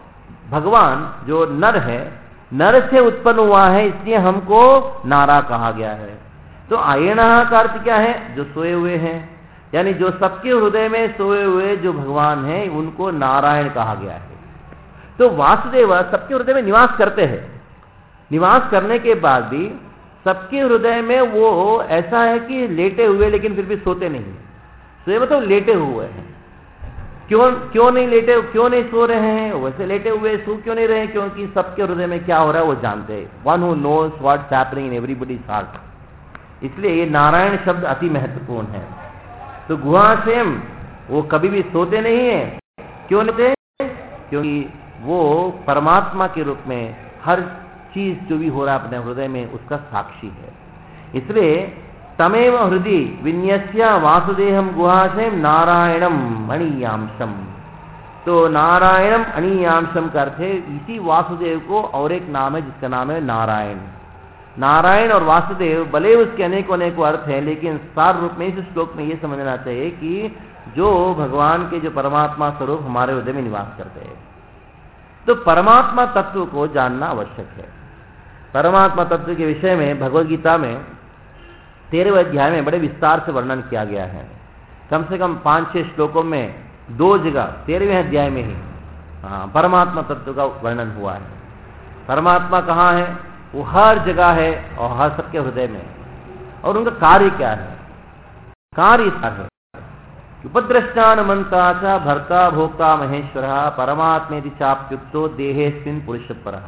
भगवान जो नर है, नर से उत्पन्न हुआ है, इसलिए हमको नारा कहा गया है। तो अयनः का अर्थ क्या है? जो सोए हुए हैं, यानी जो सबके हृदय में सोए हुए जो भगवान है उनको नारायण कहा गया है। तो वासुदेव सबके हृदय में निवास करते हैं। निवास करने के बाद भी सबके हृदय में वो ऐसा है कि लेटे हुए, लेकिन फिर भी सोते नहीं। सोए मतलब लेटे हुए हैं। क्यों क्यों नहीं लेटे, क्यों नहीं सो रहे हैं? वैसे लेटे हुए सो क्यों नहीं रहे? क्योंकि सबके हृदय में क्या हो रहा है वो जानते हैं। One who knows what's happening in everybody's heart. इसलिए ये नारायण शब्द अति महत्वपूर्ण है। तो गुहाशयम वो कभी भी सोते नहीं है। क्यों नहीं? क्योंकि वो परमात्मा के रूप में हर चीज जो भी हो रहा है अपने हृदय में उसका साक्षी है। इसलिए तमेव हृदय विन्यस्य वासुदेहम गुहाशयम नारायणम अणीयांशम। तो नारायणम अणीयांशम का अर्थ है इसी वासुदेव को और एक नाम है जिसका नाम है नारायण। नारायण और वासुदेव भले उसके अनेकों अनेकों अर्थ हैं, लेकिन सार रूप में इस श्लोक में यह समझना चाहिए कि जो भगवान के जो परमात्मा स्वरूप हमारे हृदय में निवास करते हैं। तो परमात्मा तत्व को जानना आवश्यक है। परमात्मा तत्व के विषय में भगवद गीता में तेरहवें अध्याय में बड़े विस्तार से वर्णन किया गया है। कम से कम पांच छह श्लोकों में दो जगह तेरहवें अध्याय में ही हाँ परमात्मा तत्व का वर्णन हुआ है। परमात्मा कहाँ है? वो हर जगह है और हर सबके हृदय में। और उनका कार्य क्या है? कार्य है उपद्रष्टानुमंता च भर्ता भोक्ता महेश्वरः परमात्मेति चाप्युक्तो देहेस्मिन् पुरुषपरः।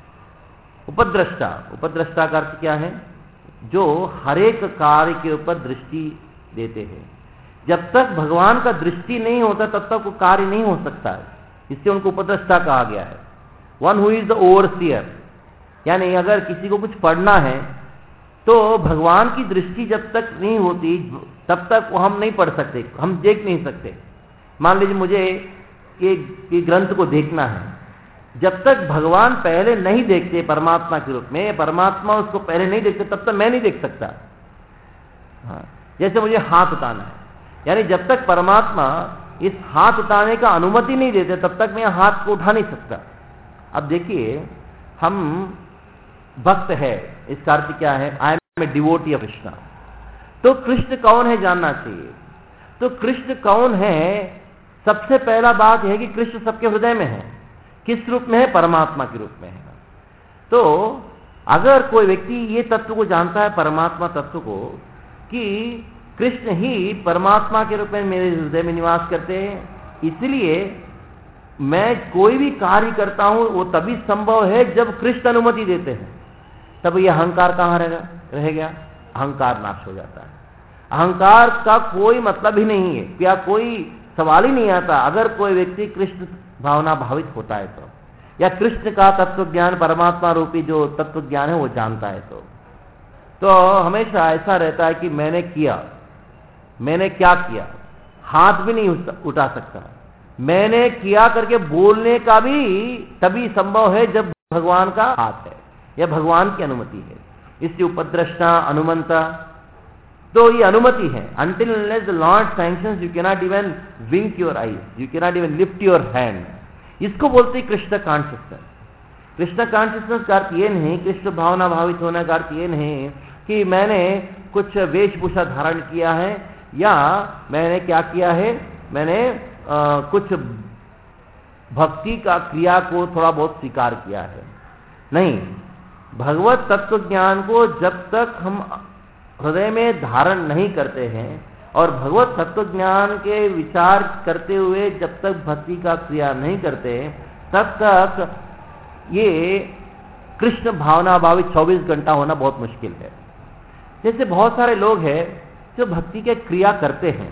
उपद्रष्टा, उपद्रष्टा का अर्थ क्या है? जो हरेक कार्य के ऊपर दृष्टि देते हैं। जब तक भगवान का दृष्टि नहीं होता तब तक वो कार्य नहीं हो सकता है, इससे उनको उपद्रष्टा कहा गया है। One who is the overseer, यानी अगर किसी को कुछ पढ़ना है तो भगवान की दृष्टि जब तक नहीं होती तब तक वो हम नहीं पढ़ सकते, हम देख नहीं सकते। मान लीजिए मुझे ये ग्रंथ को देखना है, जब तक भगवान पहले नहीं देखते परमात्मा के रूप में, परमात्मा उसको पहले नहीं देखते तब तक मैं नहीं देख सकता। हाँ, जैसे मुझे हाथ उठाना है, यानी जब तक परमात्मा इस हाथ उठाने का अनुमति नहीं देते तब तक मैं हाथ को उठा नहीं सकता। अब देखिए, हम भक्त है, इसका अर्थ क्या है? I am a devotee of Krishna. तो कृष्ण कौन है जानना चाहिए। तो कृष्ण कौन है, सबसे पहला बात है कि कृष्ण सबके हृदय में है। किस रूप में है? परमात्मा के रूप में है। तो अगर कोई व्यक्ति ये तत्व को जानता है, परमात्मा तत्व को, कि कृष्ण ही परमात्मा के रूप में मेरे हृदय में निवास करते हैं, इसलिए मैं कोई भी कार्य करता हूं वो तभी संभव है जब कृष्ण अनुमति देते हैं। तब ये अहंकार कहां रहेगा? रह गया, अहंकार नाश हो जाता है। अहंकार का कोई मतलब ही नहीं है, या कोई सवाल ही नहीं आता अगर कोई व्यक्ति कृष्ण भावना भावित होता है तो, या कृष्ण का तत्व ज्ञान, परमात्मा रूपी जो तत्व ज्ञान है वो जानता है तो। तो हमेशा ऐसा रहता है कि मैंने किया, मैंने क्या किया, हाथ भी नहीं उठा सकता। मैंने किया करके बोलने का भी तभी संभव है जब भगवान का हाथ है या भगवान की अनुमति है। इसलिए उपद्रष्टा, अनुमंता, तो ये अनुमति है। Until unless the Lord sanctions, you cannot even wink your eyes, you cannot even lift your hand. इसको बोलते हैं कृष्ण कॉन्शियसनेस। कृष्ण कॉन्शियसनेस का अर्थ ये नहीं, कृष्ण भावना भावित होने का अर्थ ये नहीं कि मैंने कुछ वेशभूषा धारण किया है या मैंने क्या किया है, मैंने आ, कुछ भक्ति का क्रिया को थोड़ा बहुत स्वीकार किया है। नहीं, भगवत तत्व ज्ञान को जब तक हम हृदय में धारण नहीं करते हैं और भगवत तत्व ज्ञान के विचार करते हुए जब तक भक्ति का क्रिया नहीं करते तब तक ये कृष्ण भावना भावित चौबीस घंटा होना बहुत मुश्किल है। जैसे बहुत सारे लोग हैं जो भक्ति के क्रिया करते हैं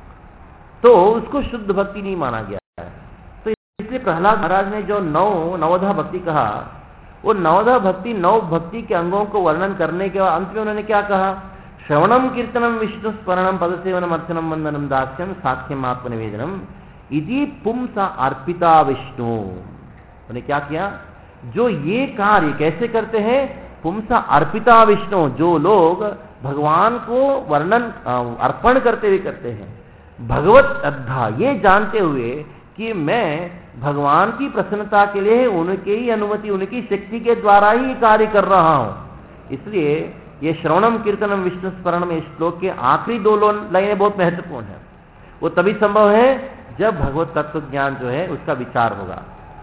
तो उसको शुद्ध भक्ति नहीं माना गया है। तो इसलिए प्रहलाद महाराज ने जो नौ नवधा भक्ति कहा, वो नवधा भक्ति, नौ भक्ति के अंगों को वर्णन करने के बाद अंत में उन्होंने क्या कहा? श्रवणम कीर्तनम विष्णु स्मरणम पदसेवनम अर्चनम वंदनम दास्यम साक्ष्यम आत्मनिवेदनम इति पुंसा अर्पिता विष्णु। उन्होंने क्या किया? जो ये कार्य कैसे करते हैं? पुंसा अर्पिता विष्णु, जो लोग भगवान को वर्णन अर्पण करते हुए करते हैं, भगवत श्रद्धा, ये जानते हुए कि मैं भगवान की प्रसन्नता के लिए उनकी ही अनुमति, उनकी शक्ति के द्वारा ही कार्य कर रहा हूं। इसलिए ये श्रवणम कीर्तनम विष्णु स्मरणम, इस श्लोक के आखिरी दो लाइनें बहुत महत्वपूर्ण है। वो तभी संभव है जब भगवत तत्व ज्ञान जो है उसका विचार होगा।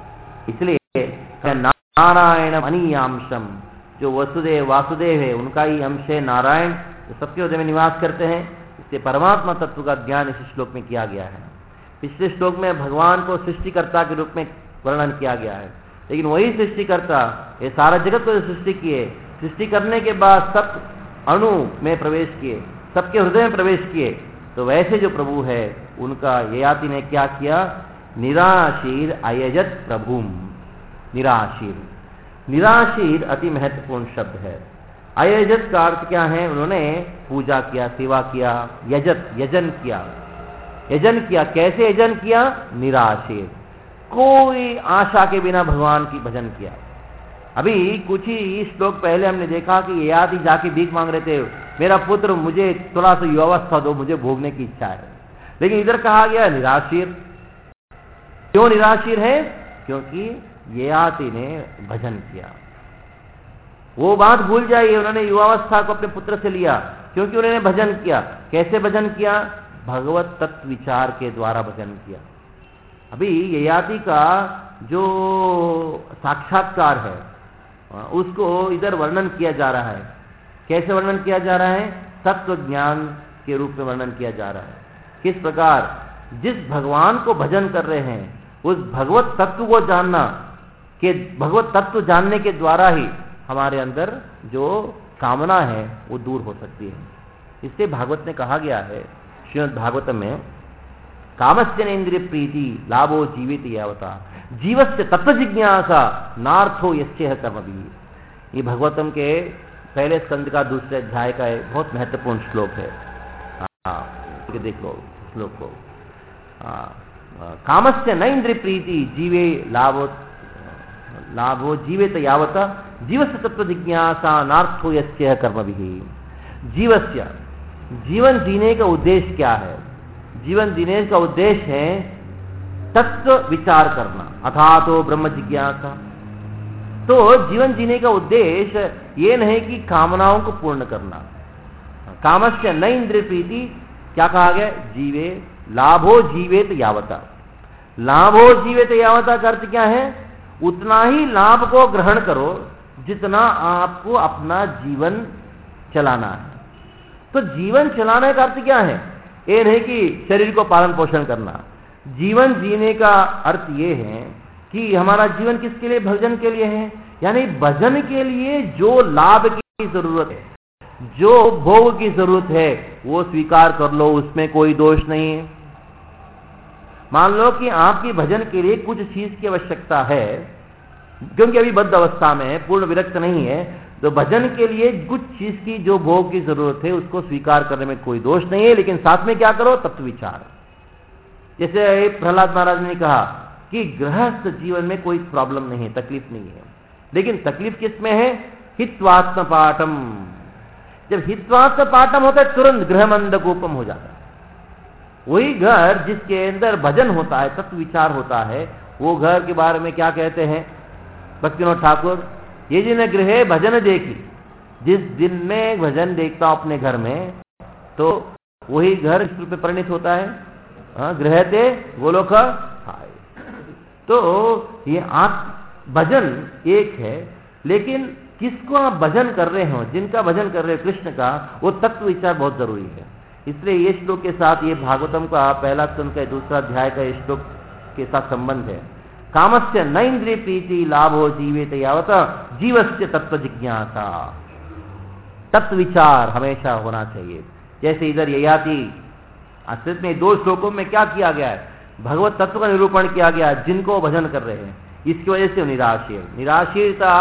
इसलिए नारायण अनियांशम, जो वसुदेव वासुदेव है उनका ही अंश है नारायण, जो सबके हृदय में निवास करते हैं। इससे परमात्मा तत्व का ज्ञान इस श्लोक में किया गया है। पिछले श्लोक में भगवान को सृष्टिकर्ता के रूप में वर्णन किया गया है, लेकिन वही सृष्टिकर्ता ये सारा जगत को सृष्टि किए, सृष्टि करने के बाद सब अणु में प्रवेश किए, सबके हृदय में प्रवेश किए। तो वैसे जो प्रभु है उनका ययाति ने क्या किया? निराशीर अयजत प्रभुम। निराशीर, निराशीर अति महत्वपूर्ण शब्द है। अयजत का अर्थ क्या है? उन्होंने पूजा किया, सेवा किया, यजत यजन किया। यजन किया, कैसे यजन किया? निराशीर, कोई आशा के बिना भगवान की भजन किया। अभी कुछ ही श्लोक पहले हमने देखा कि ययाति जाके भीख मांग रहे थे, मेरा पुत्र मुझे थोड़ा सा युवावस्था दो, मुझे भोगने की इच्छा है। लेकिन इधर कहा गया निराशीर। क्यों निराशीर है? क्योंकि ययाति ने भजन किया। वो बात भूल जाइए, उन्होंने युवावस्था को अपने पुत्र से लिया क्योंकि उन्होंने भजन किया। कैसे भजन किया? भगवत तत्व विचार के द्वारा भजन किया। अभी ययाति का जो साक्षात्कार है उसको इधर वर्णन किया जा रहा है। कैसे वर्णन किया जा रहा है? तत्व ज्ञान के रूप में वर्णन किया जा रहा है। किस प्रकार जिस भगवान को भजन कर रहे हैं उस भगवत तत्व को जानना, कि भगवत तत्व जानने के द्वारा ही हमारे अंदर जो कामना है वो दूर हो सकती है। इससे भागवत में कहा गया है, श्रीमद् भागवतम में, कामस्य इंद्रिय प्रीति लाभो जीवित यावता जीवस्य तत्व जिज्ञासा नार्थो यस्यह कर्मभिः। ये भागवतम के पहले स्कंद का दूसरे अध्याय का एक बहुत महत्वपूर्ण श्लोक है। हाँ, देख लो श्लोक को। कामस्य न इंद्रिय प्रीति जीवे लाभो लाभो जीवित यावता जीवस्य तत्व जिज्ञासा नार्थो यस्यह कर्मभिः। जीवस्य, जीवन जीने का उद्देश्य क्या है? जीवन जीने का उद्देश्य है तत्व विचार करना, अथातो ब्रह्म जिज्ञासा। तो जीवन जीने का उद्देश्य ये नहीं कि कामनाओं को पूर्ण करना। कामस्य न इंद्रिय प्रीति, क्या कहा गया? जीवे लाभो जीवेत यावता। लाभो जीवेत यावता का अर्थ क्या है? उतना ही लाभ को ग्रहण करो जितना आपको अपना जीवन चलाना है। तो जीवन चलाने का अर्थ क्या है? ये नहीं कि शरीर को पालन पोषण करना। जीवन जीने का अर्थ ये है कि हमारा जीवन किसके लिए? भजन के लिए है। यानी भजन के लिए जो लाभ की जरूरत है, जो भोग की जरूरत है, वो स्वीकार कर लो, उसमें कोई दोष नहीं है। मान लो कि आपकी भजन के लिए कुछ चीज की आवश्यकता है, क्योंकि अभी बद्ध अवस्था में है, पूर्ण विरक्त नहीं है, तो भजन के लिए कुछ चीज की जो भोग की जरूरत है उसको स्वीकार करने में कोई दोष नहीं है। लेकिन साथ में क्या करो? तत्व विचार। जैसे प्रहलाद महाराज ने कहा कि गृहस्थ जीवन में कोई प्रॉब्लम नहीं है, तकलीफ नहीं है, लेकिन तकलीफ किसमें है? हित्वात्म पाठम। जब हित्वात्म पाठम होता है तुरंत गृहमंदकोपम हो जाता है। वही घर जिसके अंदर भजन होता है, तत्व विचार होता है, वो घर के बारे में क्या कहते हैं भक्तिविनोद ठाकुर? ये जिन गृहे भजन देखी, जिस दिन में भजन देखता हूं अपने घर में, तो वही घर इस रूप में परिणित होता है। हाँ, गृह थे गोलोक हाय। तो ये आप भजन एक है, लेकिन किसको आप भजन कर रहे हो, जिनका भजन कर रहे हो कृष्ण का, वो तत्व विचार बहुत जरूरी है। इसलिए ये श्लोक के साथ ये भागवतम का पहला स्कंद का दूसरा अध्याय का श्लोक के साथ संबंध है। कामस्य न इंद्रिय प्रीति लाभो जीवेत यावता जीवस्य तत्व जिज्ञासा। तत्व विचार हमेशा होना चाहिए। जैसे इधर ययाति अस्तित्व में दो श्लोकों में क्या किया गया है? भगवत तत्व का निरूपण किया गया, जिनको भजन कर रहे हैं, इसकी वजह से निराशीर। निराशीरता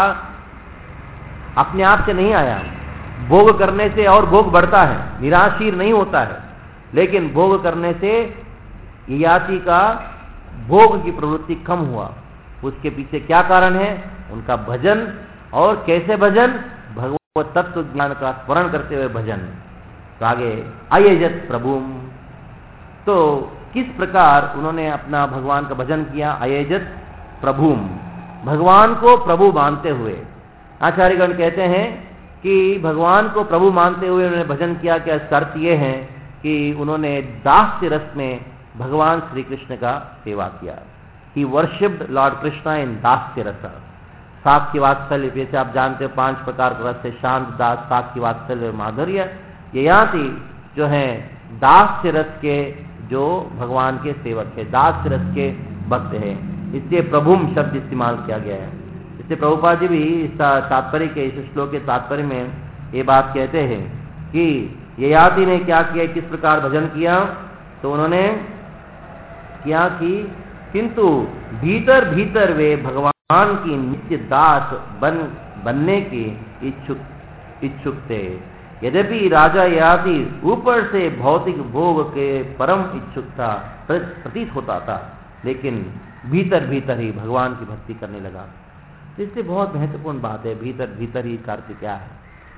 अपने आप से नहीं आया, भोग करने से और भोग बढ़ता है, निराशीर नहीं होता है। लेकिन भोग करने से ययाति का भोग की प्रवृत्ति कम हुआ। उसके पीछे क्या कारण है? उनका भजन। और कैसे भजन? भगवत तत्व ज्ञान का स्मरण करते हुए भजन। तो आगे अयजत प्रभुम, तो किस प्रकार उन्होंने अपना भगवान का भजन किया? अयजत प्रभुम, भगवान को प्रभु मानते हुए। आचार्यगण कहते हैं कि भगवान को प्रभु मानते हुए उन्होंने भजन किया। क्या इसका अर्थ ये है कि उन्होंने दास्य रस में भगवान श्री कृष्ण का सेवा किया। He worshipped lord Krishna in दास्य रस। साक्ष्य वात्सल्य, जैसे आप जानते हो पांच प्रकार का रस है, शांत, दास, साक्ष्य, वात्सल्य, माधुर्य। ययाति जो है दास्य रस के जो भगवान के सेवक है, दास्य रस के भक्त है, इसलिए प्रभुम शब्द इस्तेमाल किया गया है। इससे प्रभुपाद जी भी इस तात्पर्य के, इस श्लोक के तात्पर्य में ये बात कहते हैं कि ययाति ने क्या किया, किस प्रकार भजन किया। तो उन्होंने क्या कि किंतु भीतर भीतर वे भगवान की नित्य दास बन बनने के इच्छुक इच्छुक थे। यद्यपि राजा ययाति ऊपर से भौतिक भोग के परम इच्छुक था, प्रतीत होता था, लेकिन भीतर भीतर ही भगवान की भक्ति करने लगा। तो इससे बहुत महत्वपूर्ण बात है, भीतर भीतर ही कार्य क्या है।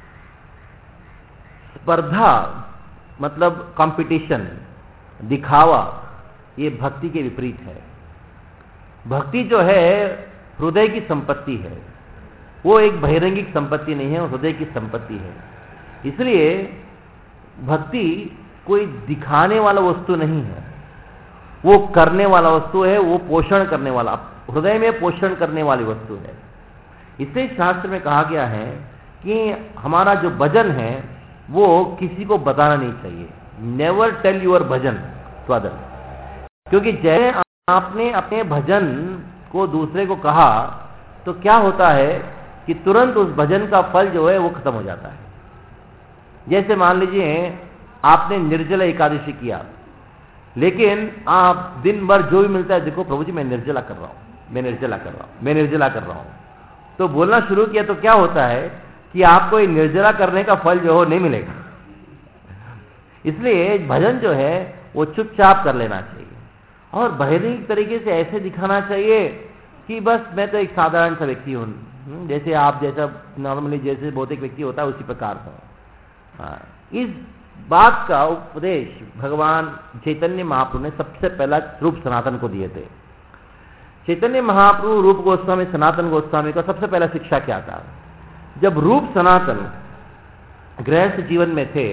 स्पर्धा मतलब कंपटीशन, दिखावा, ये भक्ति के विपरीत है। भक्ति जो है हृदय की संपत्ति है, वो एक बहिरंगिक संपत्ति नहीं है, वो हृदय की संपत्ति है। इसलिए भक्ति कोई दिखाने वाला वस्तु नहीं है, वो करने वाला वस्तु है, वो पोषण करने वाला, हृदय में पोषण करने वाली वस्तु है। इससे शास्त्र में कहा गया है कि हमारा जो भजन है वो किसी को बताना नहीं चाहिए। नेवर टेल योर भजन, त्वद। क्योंकि जैसे आपने अपने भजन को दूसरे को कहा तो क्या होता है कि तुरंत उस भजन का फल जो है वो खत्म हो जाता है। जैसे मान लीजिए आपने निर्जला एकादशी किया, लेकिन आप दिन भर जो भी मिलता है, देखो प्रभु जी मैं निर्जला कर रहा हूं, मैं निर्जला कर रहा हूं, मैं निर्जला कर रहा हूं, तो बोलना शुरू किया तो क्या होता है कि आपको ये निर्जला करने का फल जो हो नहीं मिलेगा। इसलिए भजन जो है वो चुपचाप कर लेना चाहिए और बहिर्मुख तरीके से ऐसे दिखाना चाहिए कि बस मैं तो एक साधारण सा व्यक्ति हूं, जैसे आप जैसा नॉर्मली जैसे भौतिक व्यक्ति होता है उसी प्रकार का। हाँ, इस बात का उपदेश भगवान चैतन्य महाप्रभु ने सबसे पहला रूप सनातन को दिए थे। चैतन्य महाप्रभु रूप गोस्वामी सनातन गोस्वामी का सबसे पहला शिक्षा क्या था? जब रूप सनातन गृहस्थ जीवन में थे,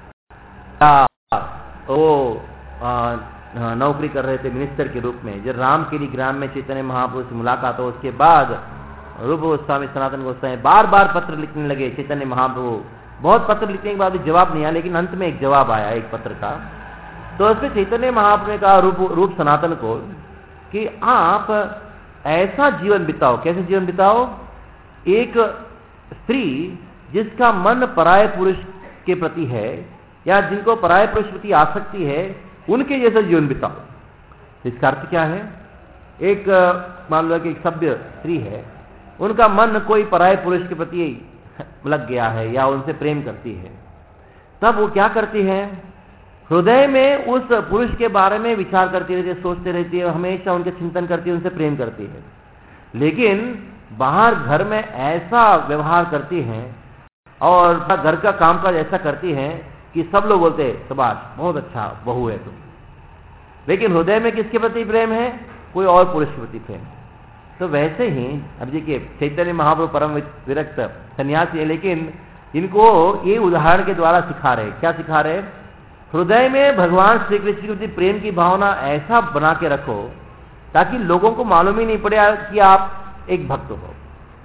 वो नौकरी कर रहे थे मिनिस्टर के रूप में, जब राम के लिए ग्राम में चैतन्य महाप्रभु से मुलाकात हो, उसके बाद रूप गोस्वामी सनातन गोस्वामी बार बार पत्र लिखने लगे चैतन्य महाप्रभु। बहुत पत्र लिखने के बाद भी जवाब नहीं आया, लेकिन अंत में एक जवाब आया एक पत्र का। तो उसमें चैतन्य महाप्रभु ने कहा रूप रूप सनातन को कि आप ऐसा जीवन बिताओ। कैसे जीवन बिताओ? एक स्त्री जिसका मन पराय पुरुष के प्रति है या जिनको पराय पुरुष प्रति आसक्ति है, उनके जैसा जीवन बिताओ। इसका अर्थ क्या है? एक मान लो कि एक सभ्य स्त्री है, उनका मन कोई पराय पुरुष के प्रति लग गया है या उनसे प्रेम करती है, तब वो क्या करती है? हृदय में उस पुरुष के बारे में विचार करती रहती है, सोचते रहती है, हमेशा उनके चिंतन करती है, उनसे प्रेम करती है। लेकिन बाहर घर में ऐसा व्यवहार करती है और घर का कामकाज ऐसा करती है कि सब लोग बोलते हैं शाबाश बहुत अच्छा बहू है तुम, लेकिन हृदय में किसके प्रति प्रेम है? कोई और पुरुष के प्रति प्रेम। तो वैसे ही अब देखिए चैतन्य महाप्रभु परम विरक्त सन्यासी है, लेकिन इनको ये उदाहरण के द्वारा सिखा रहे। क्या सिखा रहे? हृदय में भगवान श्री कृष्ण के प्रति प्रेम की भावना ऐसा बना के रखो ताकि लोगों को मालूम ही नहीं पड़े कि आप एक भक्त हो।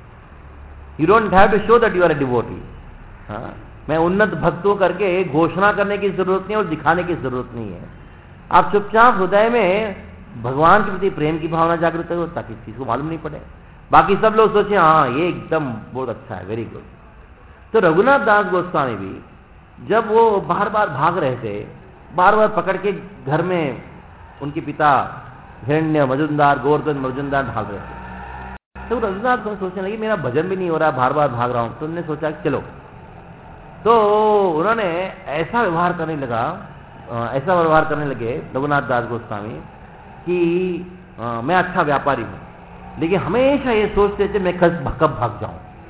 You don't have to show that you are a devotee. हाँ, मैं उन्नत भक्त हूं करके घोषणा करने की जरूरत नहीं और दिखाने की जरूरत नहीं है। आप चुपचाप हृदय में भगवान के प्रति प्रेम की भावना जागृत हो ताकि इस चीज को मालूम नहीं पड़े, बाकी सब लोग सोचे हाँ ये एकदम बहुत अच्छा है, वेरी गुड। तो रघुनाथ दास गोस्वामी भी जब वो बार बार भाग रहे थे, बार बार पकड़ के घर में उनके पिता हिरण्य मजुमदार गोवर्धन मजुमदार भाग रहे थे, तो रघुनाथ को सोचने लगे मेरा भजन भी नहीं हो रहा, बार बार भाग रहा हूं। तो उन्होंने सोचा चलो, तो उन्होंने ऐसा व्यवहार करने लगा ऐसा व्यवहार करने लगे रघुनाथ दास गोस्वामी कि आ, मैं अच्छा व्यापारी हूं, लेकिन हमेशा ये सोचते थे मैं कब कब भाग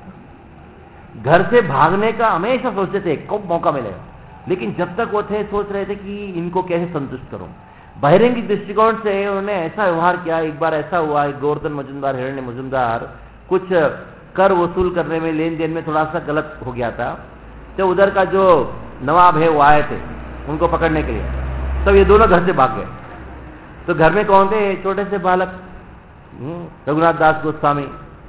जाऊं। घर से भागने का हमेशा सोचते थे कब मौका मिलेगा, लेकिन जब तक वो थे सोच रहे थे कि इनको कैसे संतुष्ट करूं। बहिरंगी दृष्टिकोण से उन्होंने ऐसा व्यवहार किया। एक बार ऐसा हुआ, गोवर्धन मजुमदार हिरण्य मजुमदार कुछ कर वसूल करने में लेन देन में थोड़ा सा गलत हो गया था, तो उधर का जो नवाब है वो आए थे उनको पकड़ने के लिए। तब ये दोनों घर से भाग गए। तो घर में कौन थे? छोटे से बालक रघुनाथ दास गोस्वामी,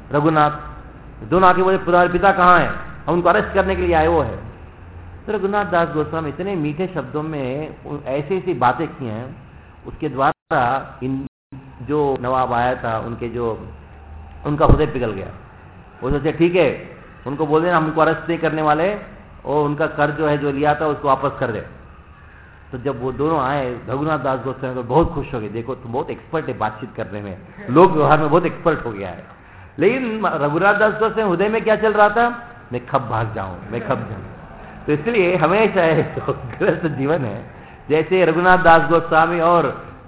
रघुनाथ। दोनों आके बोले तुम्हारे पिता कहाँ है, हम उनको अरेस्ट करने के लिए आए वो है। तो रघुनाथ दास गोस्वामी इतने मीठे शब्दों में ऐसी ऐसी बातें की हैं, उसके द्वारा इन जो नवाब आया था उनके जो उनका हृदय पिघल गया। वो सोचे ठीक है, उनको बोल देना हम उनको अरेस्ट नहीं करने वाले और उनका कर जो है जो लिया था उसको वापस कर दे। तो जब वो दोनों आए, रघुनाथ दास गोस्वामी को बहुत खुश हो गए, देखो तुम बहुत एक्सपर्ट है बातचीत करने में, लोक व्यवहार में बहुत एक्सपर्ट हो गया है। लेकिन रघुनाथ दास गोस्वामी हृदय में क्या चल रहा था? मैं कब भाग जाऊं, मैं कब जाऊं। तो इसलिए हमेशा गृहस्थ जीवन है, जैसे रघुनाथ दास गोस्वामी और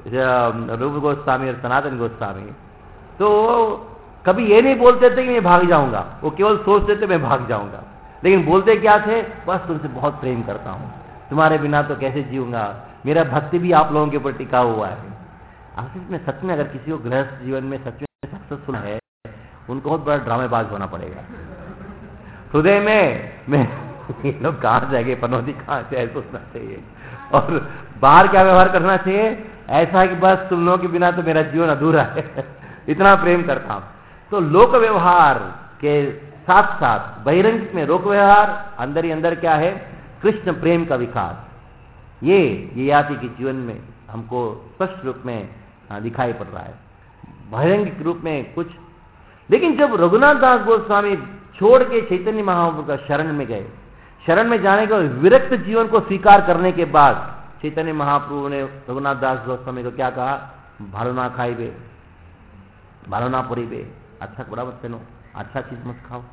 रूप गोस्वामी और सनातन गोस्वामी, तो कभी ये नहीं बोलते थे कि मैं भाग जाऊंगा, वो केवल सोचते थे मैं भाग जाऊंगा, लेकिन बोलते क्या थे? बस तुमसे बहुत प्रेम करता हूं, तुम्हारे बिना तो कैसे जीऊंगा, मेरा भक्ति भी आप लोगों के ऊपर टिका हुआ है। आखिर में सच में अगर किसी को गृहस्थ जीवन में सच में सक्सेसफुल है, उनको बहुत बड़ा ड्रामेबाज होना पड़ेगा। हृदय में मैं ये लोग कहाँ जाएंगे, पनौती कहाँ से, ऐसा सोचना चाहिए। और बाहर क्या व्यवहार करना चाहिए? ऐसा कि बस तुम लोगों के बिना तो मेरा जीवन अधूरा है, इतना प्रेम करता हूं। तो लोक व्यवहार के साथ साथ बहिरंग में लोक व्यवहार, अंदर ही अंदर क्या है? कृष्ण प्रेम का विकास। ये ययाति के जीवन में हमको स्पष्ट रूप में दिखाई पड़ रहा है, बहिरंगिक रूप में कुछ। लेकिन जब रघुनाथ दास गोस्वामी छोड़ के चैतन्य महाप्रभु का शरण में गए, शरण में जाने के विरक्त जीवन को स्वीकार करने के बाद चैतन्य महाप्रभु ने रघुनाथ दास गोस्वामी को क्या कहा, भालो ना खाई बे, भालो ना पड़ी बे, अच्छा कपड़ा मत पहनो, अच्छा चीज मत खाओ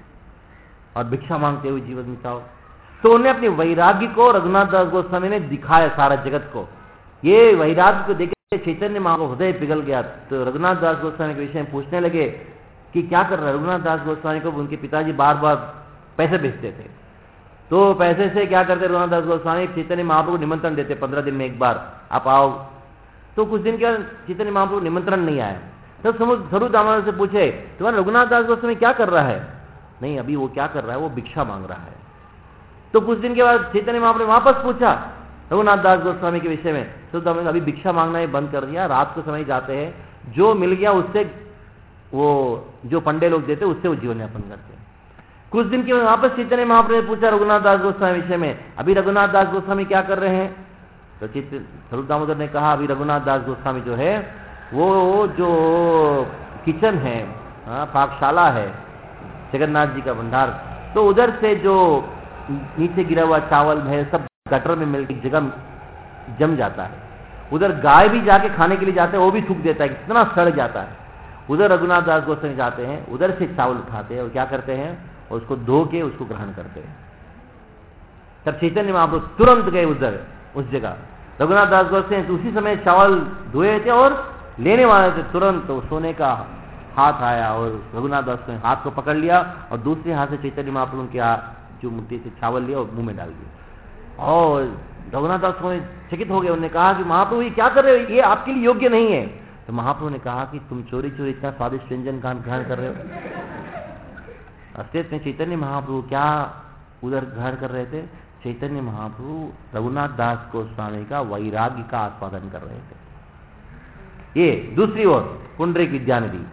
और भिक्षा मांगते हुए जीवन बिताओ। तो उन्हें अपनी वैराग्य को रघुनाथ दास गोस्वामी ने दिखाया सारा जगत को। ये वैराग्य को देखे चैतन्य महाप्रभु हृदय पिघल गया। तो रघुनाथ दास गोस्वामी के विषय में पूछने लगे कि क्या कर रहा है। रघुनाथ दास गोस्वामी को उनके पिताजी बार बार पैसे भेजते थे, तो पैसे से क्या करते रघुनाथ दास गोस्वामी, चैतन्य महाप्रभु निमंत्रण देते, पंद्रह दिन में एक बार आप आओ। तो कुछ दिन के बाद चैतन्य महाप्रभु निमंत्रण नहीं आया। तो स्वरूप दामोदर से पूछे, तुम्हारा रघुनाथ दास गोस्वामी क्या कर रहा है? नहीं, अभी वो क्या कर रहा है, वो भिक्षा मांग रहा है। तो कुछ दिन के बाद चैतन्य महाप्रभु वापस पूछा रघुनाथ दास गोस्वामी के विषय में, तो दामोदर अभी भिक्षा मांगना ही बंद कर दिया, रात को समय जाते हैं, जो मिल गया उससे, वो जो पंडे लोग देते उससे वो जीवन यापन करते हैं। कुछ दिन के बाद वापस चैतन्य महाप्रभु ने पूछा रघुनाथ दास गोस्वामी विषय में, अभी रघुनाथ दास गोस्वामी क्या कर रहे हैं? तो स्वरूप दामोदर ने कहा, अभी रघुनाथ दास गोस्वामी जो है वो जो किचन है, पाकशाला है, जगन्नाथ जी का भंडार, तो उधर से जो नीचे गिरा हुआ चावल है सब गटर में मिलकर जगह जम जाता है। उधर गाय भी जाके खाने के लिए जाते हैं, वो भी थूक देता है, कितना सड़ जाता है। उधर रघुनाथ दास गोस्वामी जाते हैं, उधर से चावल उठाते हैं और क्या करते हैं, और उसको धो के उसको ग्रहण करते हैं। तब चैतन्य महाप्रभु तुरंत गए उधर उस जगह। रघुनाथ दास गोस्वामी उसी समय चावल धोए थे और लेने वाले थे, तुरंत तो सोने का हाथ आया और रघुनाथ दास ने हाथ को पकड़ लिया और दूसरे हाथ से चैतन्य महाप्रभु के जो मुट्ठी से चावल लिया और मुंह में डाल दिया। और रघुनाथ दास चकित हो गए, उन्होंने कहा कि महाप्रभु ये क्या कर रहे हो, ये आपके लिए योग्य नहीं है। तो महाप्रभु ने कहा कि तुम चोरी चोरी इतना स्वादिष्ट व्यंजन का ग्रहण कर रहे हो। अस्तित्व में चैतन्य महाप्रभु क्या उधर ग्रहण कर रहे थे? चैतन्य महाप्रभु रघुनाथ दास गोस्वामी का वैराग्य का आस्वादन कर रहे थे। ये दूसरी ओर पुंडरीक विद्यानिधि,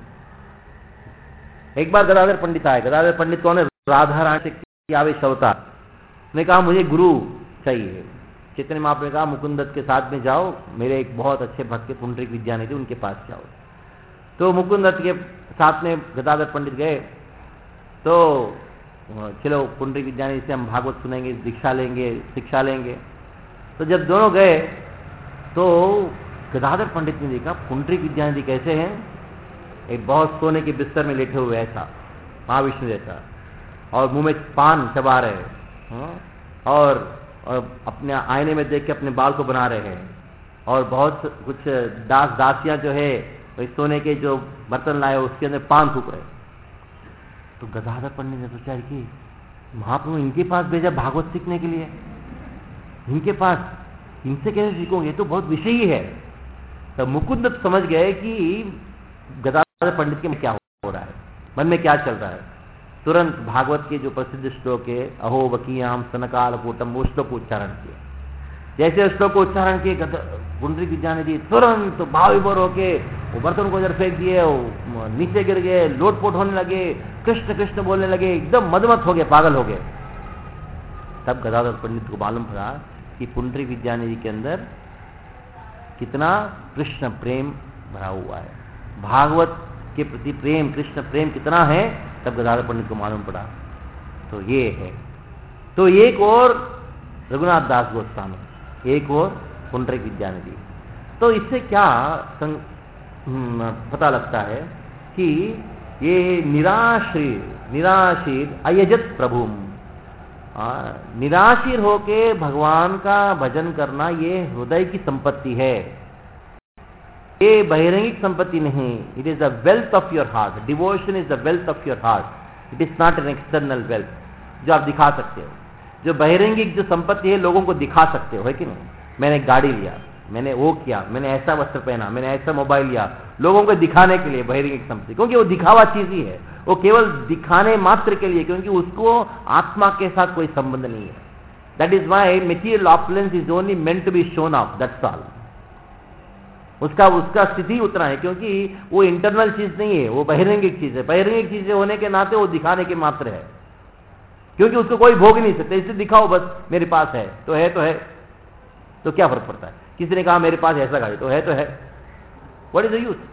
एक बार गदाधर पंडित आए। गदाधर पंडित कौन है? राधा रानी से आवेश अवतार ने कहा मुझे गुरु चाहिए। चैतन्य महाप्रभु ने कहा मुकुंद दत्त के साथ में जाओ, मेरे एक बहुत अच्छे भक्त पुंडरीक विद्यानिधि, उनके पास जाओ। तो मुकुंद दत्त के साथ में गदाधर पंडित गए। तो चलो पुंडरीक विद्यानिधि से हम भागवत सुनेंगे, दीक्षा लेंगे, शिक्षा लेंगे। तो जब दोनों गए तो गदाधर पंडित ने देखा पुंडरीक विद्यानिधि कैसे हैं, एक बहुत सोने के बिस्तर में लेटे हुए ऐसा, महाविष्णु जैसा, और मुंह में पान चबा रहे हैं और, और अपने आईने में देख के अपने बाल को बना रहे हैं, और बहुत कुछ दास दासियां जो है वही सोने के जो बर्तन लाए उसके अंदर पान थूक रहे। तो गदाधर पंडित ने सोचा कि महाप्रभु इनके पास भेजा भागवत सीखने के लिए, इनके पास, इनसे कैसे सीखोगे, तो बहुत विषयी है। तो मुकुंद दत्त समझ गए कि गदाधर पंडित के में क्या हो रहा है, मन में क्या चल रहा है। तुरंत भागवत के जो प्रसिद्ध श्लोक है, अहो वकीयाम सनकाल कोटम, वो श्लोक को उच्चारण किया। जैसे श्लोक को उच्चारण किए पुंडरीक विद्यानिधि तुरंत भाव विभोर होके वो बर्तन को इधर फेंक दिए, वो नीचे गिर गए, लोटपोट होने लगे, कृष्ण कृष्ण बोलने लगे, एकदम मदमत हो गए, पागल हो गए। तब गदाधर पंडित को मालूम पड़ा कि पुंडरीक विद्यानिधि के अंदर कितना कृष्ण प्रेम भरा हुआ है, भागवत के प्रति प्रेम, कृष्ण प्रेम कितना है, तब गदाधर पंडित को मालूम पड़ा। तो ये है, तो एक और रघुनाथ दास गोस्वामी, एक और पुंडरीक विद्यानिधि। तो इससे क्या संग, पता लगता है कि ये निराशीर निराशीर अयजत प्रभु, निराशीर होके भगवान का भजन करना ये हृदय की संपत्ति है, ये बहिरंगिक संपत्ति नहीं। It is the wealth of your heart, devotion is the wealth of your heart, it is not an external wealth जो आप दिखा सकते हो। जो बहिरंगिक जो संपत्ति है लोगों को दिखा सकते हो, है कि नहीं। मैंने गाड़ी लिया, मैंने वो किया, मैंने ऐसा वस्त्र पहना, मैंने ऐसा मोबाइल लिया, लोगों को दिखाने के लिए बहिरंगिक संपत्ति, क्योंकि वो दिखावा चीज ही है, वो केवल दिखाने मात्र के लिए, क्योंकि उसको आत्मा के साथ कोई संबंध नहीं है। That is why material opulence is only meant to be shown off, that's all. उसका उसका स्थिति उतना है, क्योंकि वो इंटरनल चीज नहीं है, वो बहिरंगिक चीज है। बहिरंगिक चीजें होने के नाते वो दिखाने के मात्र है, क्योंकि उसको कोई भोग नहीं सकते। इसे दिखाओ बस, मेरे पास है तो है तो है। तो क्या फर्क पड़ता है? किसी ने कहा मेरे पास ऐसा गाड़ी, तो है तो है, व्हाट इज द यूज?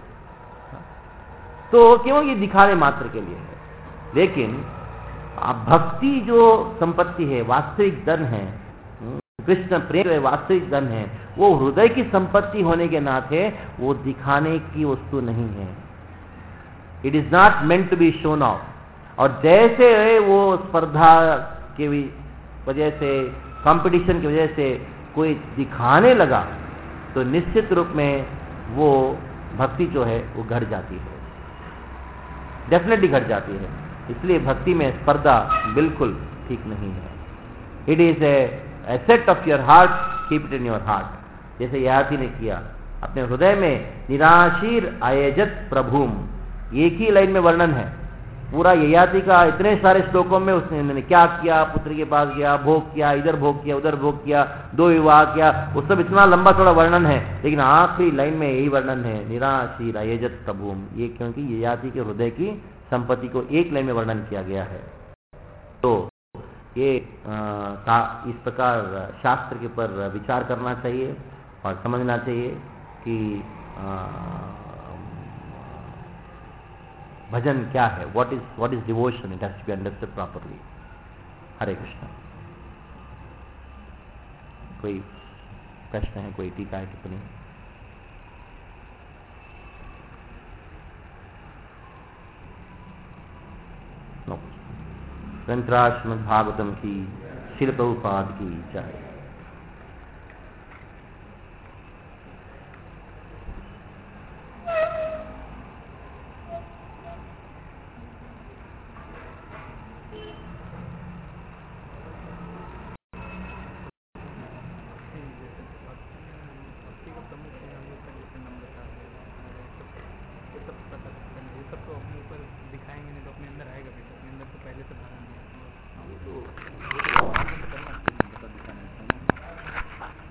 तो क्यों ये दिखाने मात्र के लिए है। लेकिन भक्ति जो संपत्ति है, वास्तविक धन है, कृष्ण प्रेम जो है वास्तविक धन है, वो हृदय की संपत्ति होने के नाते वो दिखाने की वस्तु नहीं है। It is not meant to be shown off. और जैसे वो स्पर्धा की वजह से, कंपटीशन की वजह से कोई दिखाने लगा, तो निश्चित रूप में वो भक्ति जो है वो घट जाती है, डेफिनेटली घट जाती है। इसलिए भक्ति में स्पर्धा बिल्कुल ठीक नहीं है। It is a asset of your heart, keep it in your heart. जैसे ययाति ने किया, अपने हृदय में निराशीर आयजत प्रभुम, एक ही लाइन में वर्णन है पूरा ययाति का। इतने सारे श्लोकों में उसने उन्होंने क्या किया, पुत्र के पास गया, भोग किया, इधर भोग किया, उधर भोग किया, दो विवाह किया, वो सब इतना लंबा थोड़ा वर्णन है। लेकिन आखिरी लाइन में यही वर्णन है, निराशीर आयजत प्रभुम, ये क्योंकि ययाति के हृदय की संपत्ति को एक लाइन में वर्णन किया गया है। तो ये आ, इस प्रकार शास्त्र के ऊपर विचार करना चाहिए और समझना चाहिए कि आ, भजन क्या है, what is what is devotion, it has to be understood properly. Hare Krishna. कोई प्रश्न है, कोई टीका है, टिप्पणी? नो। ग्रंथराज श्रीमद् भागवतम की, श्रील प्रभुपाद की जय। ये सब तो अपने ऊपर दिखाएंगे नहीं तो अपने अंदर आएगा भी, अपने अंदर तो पहले से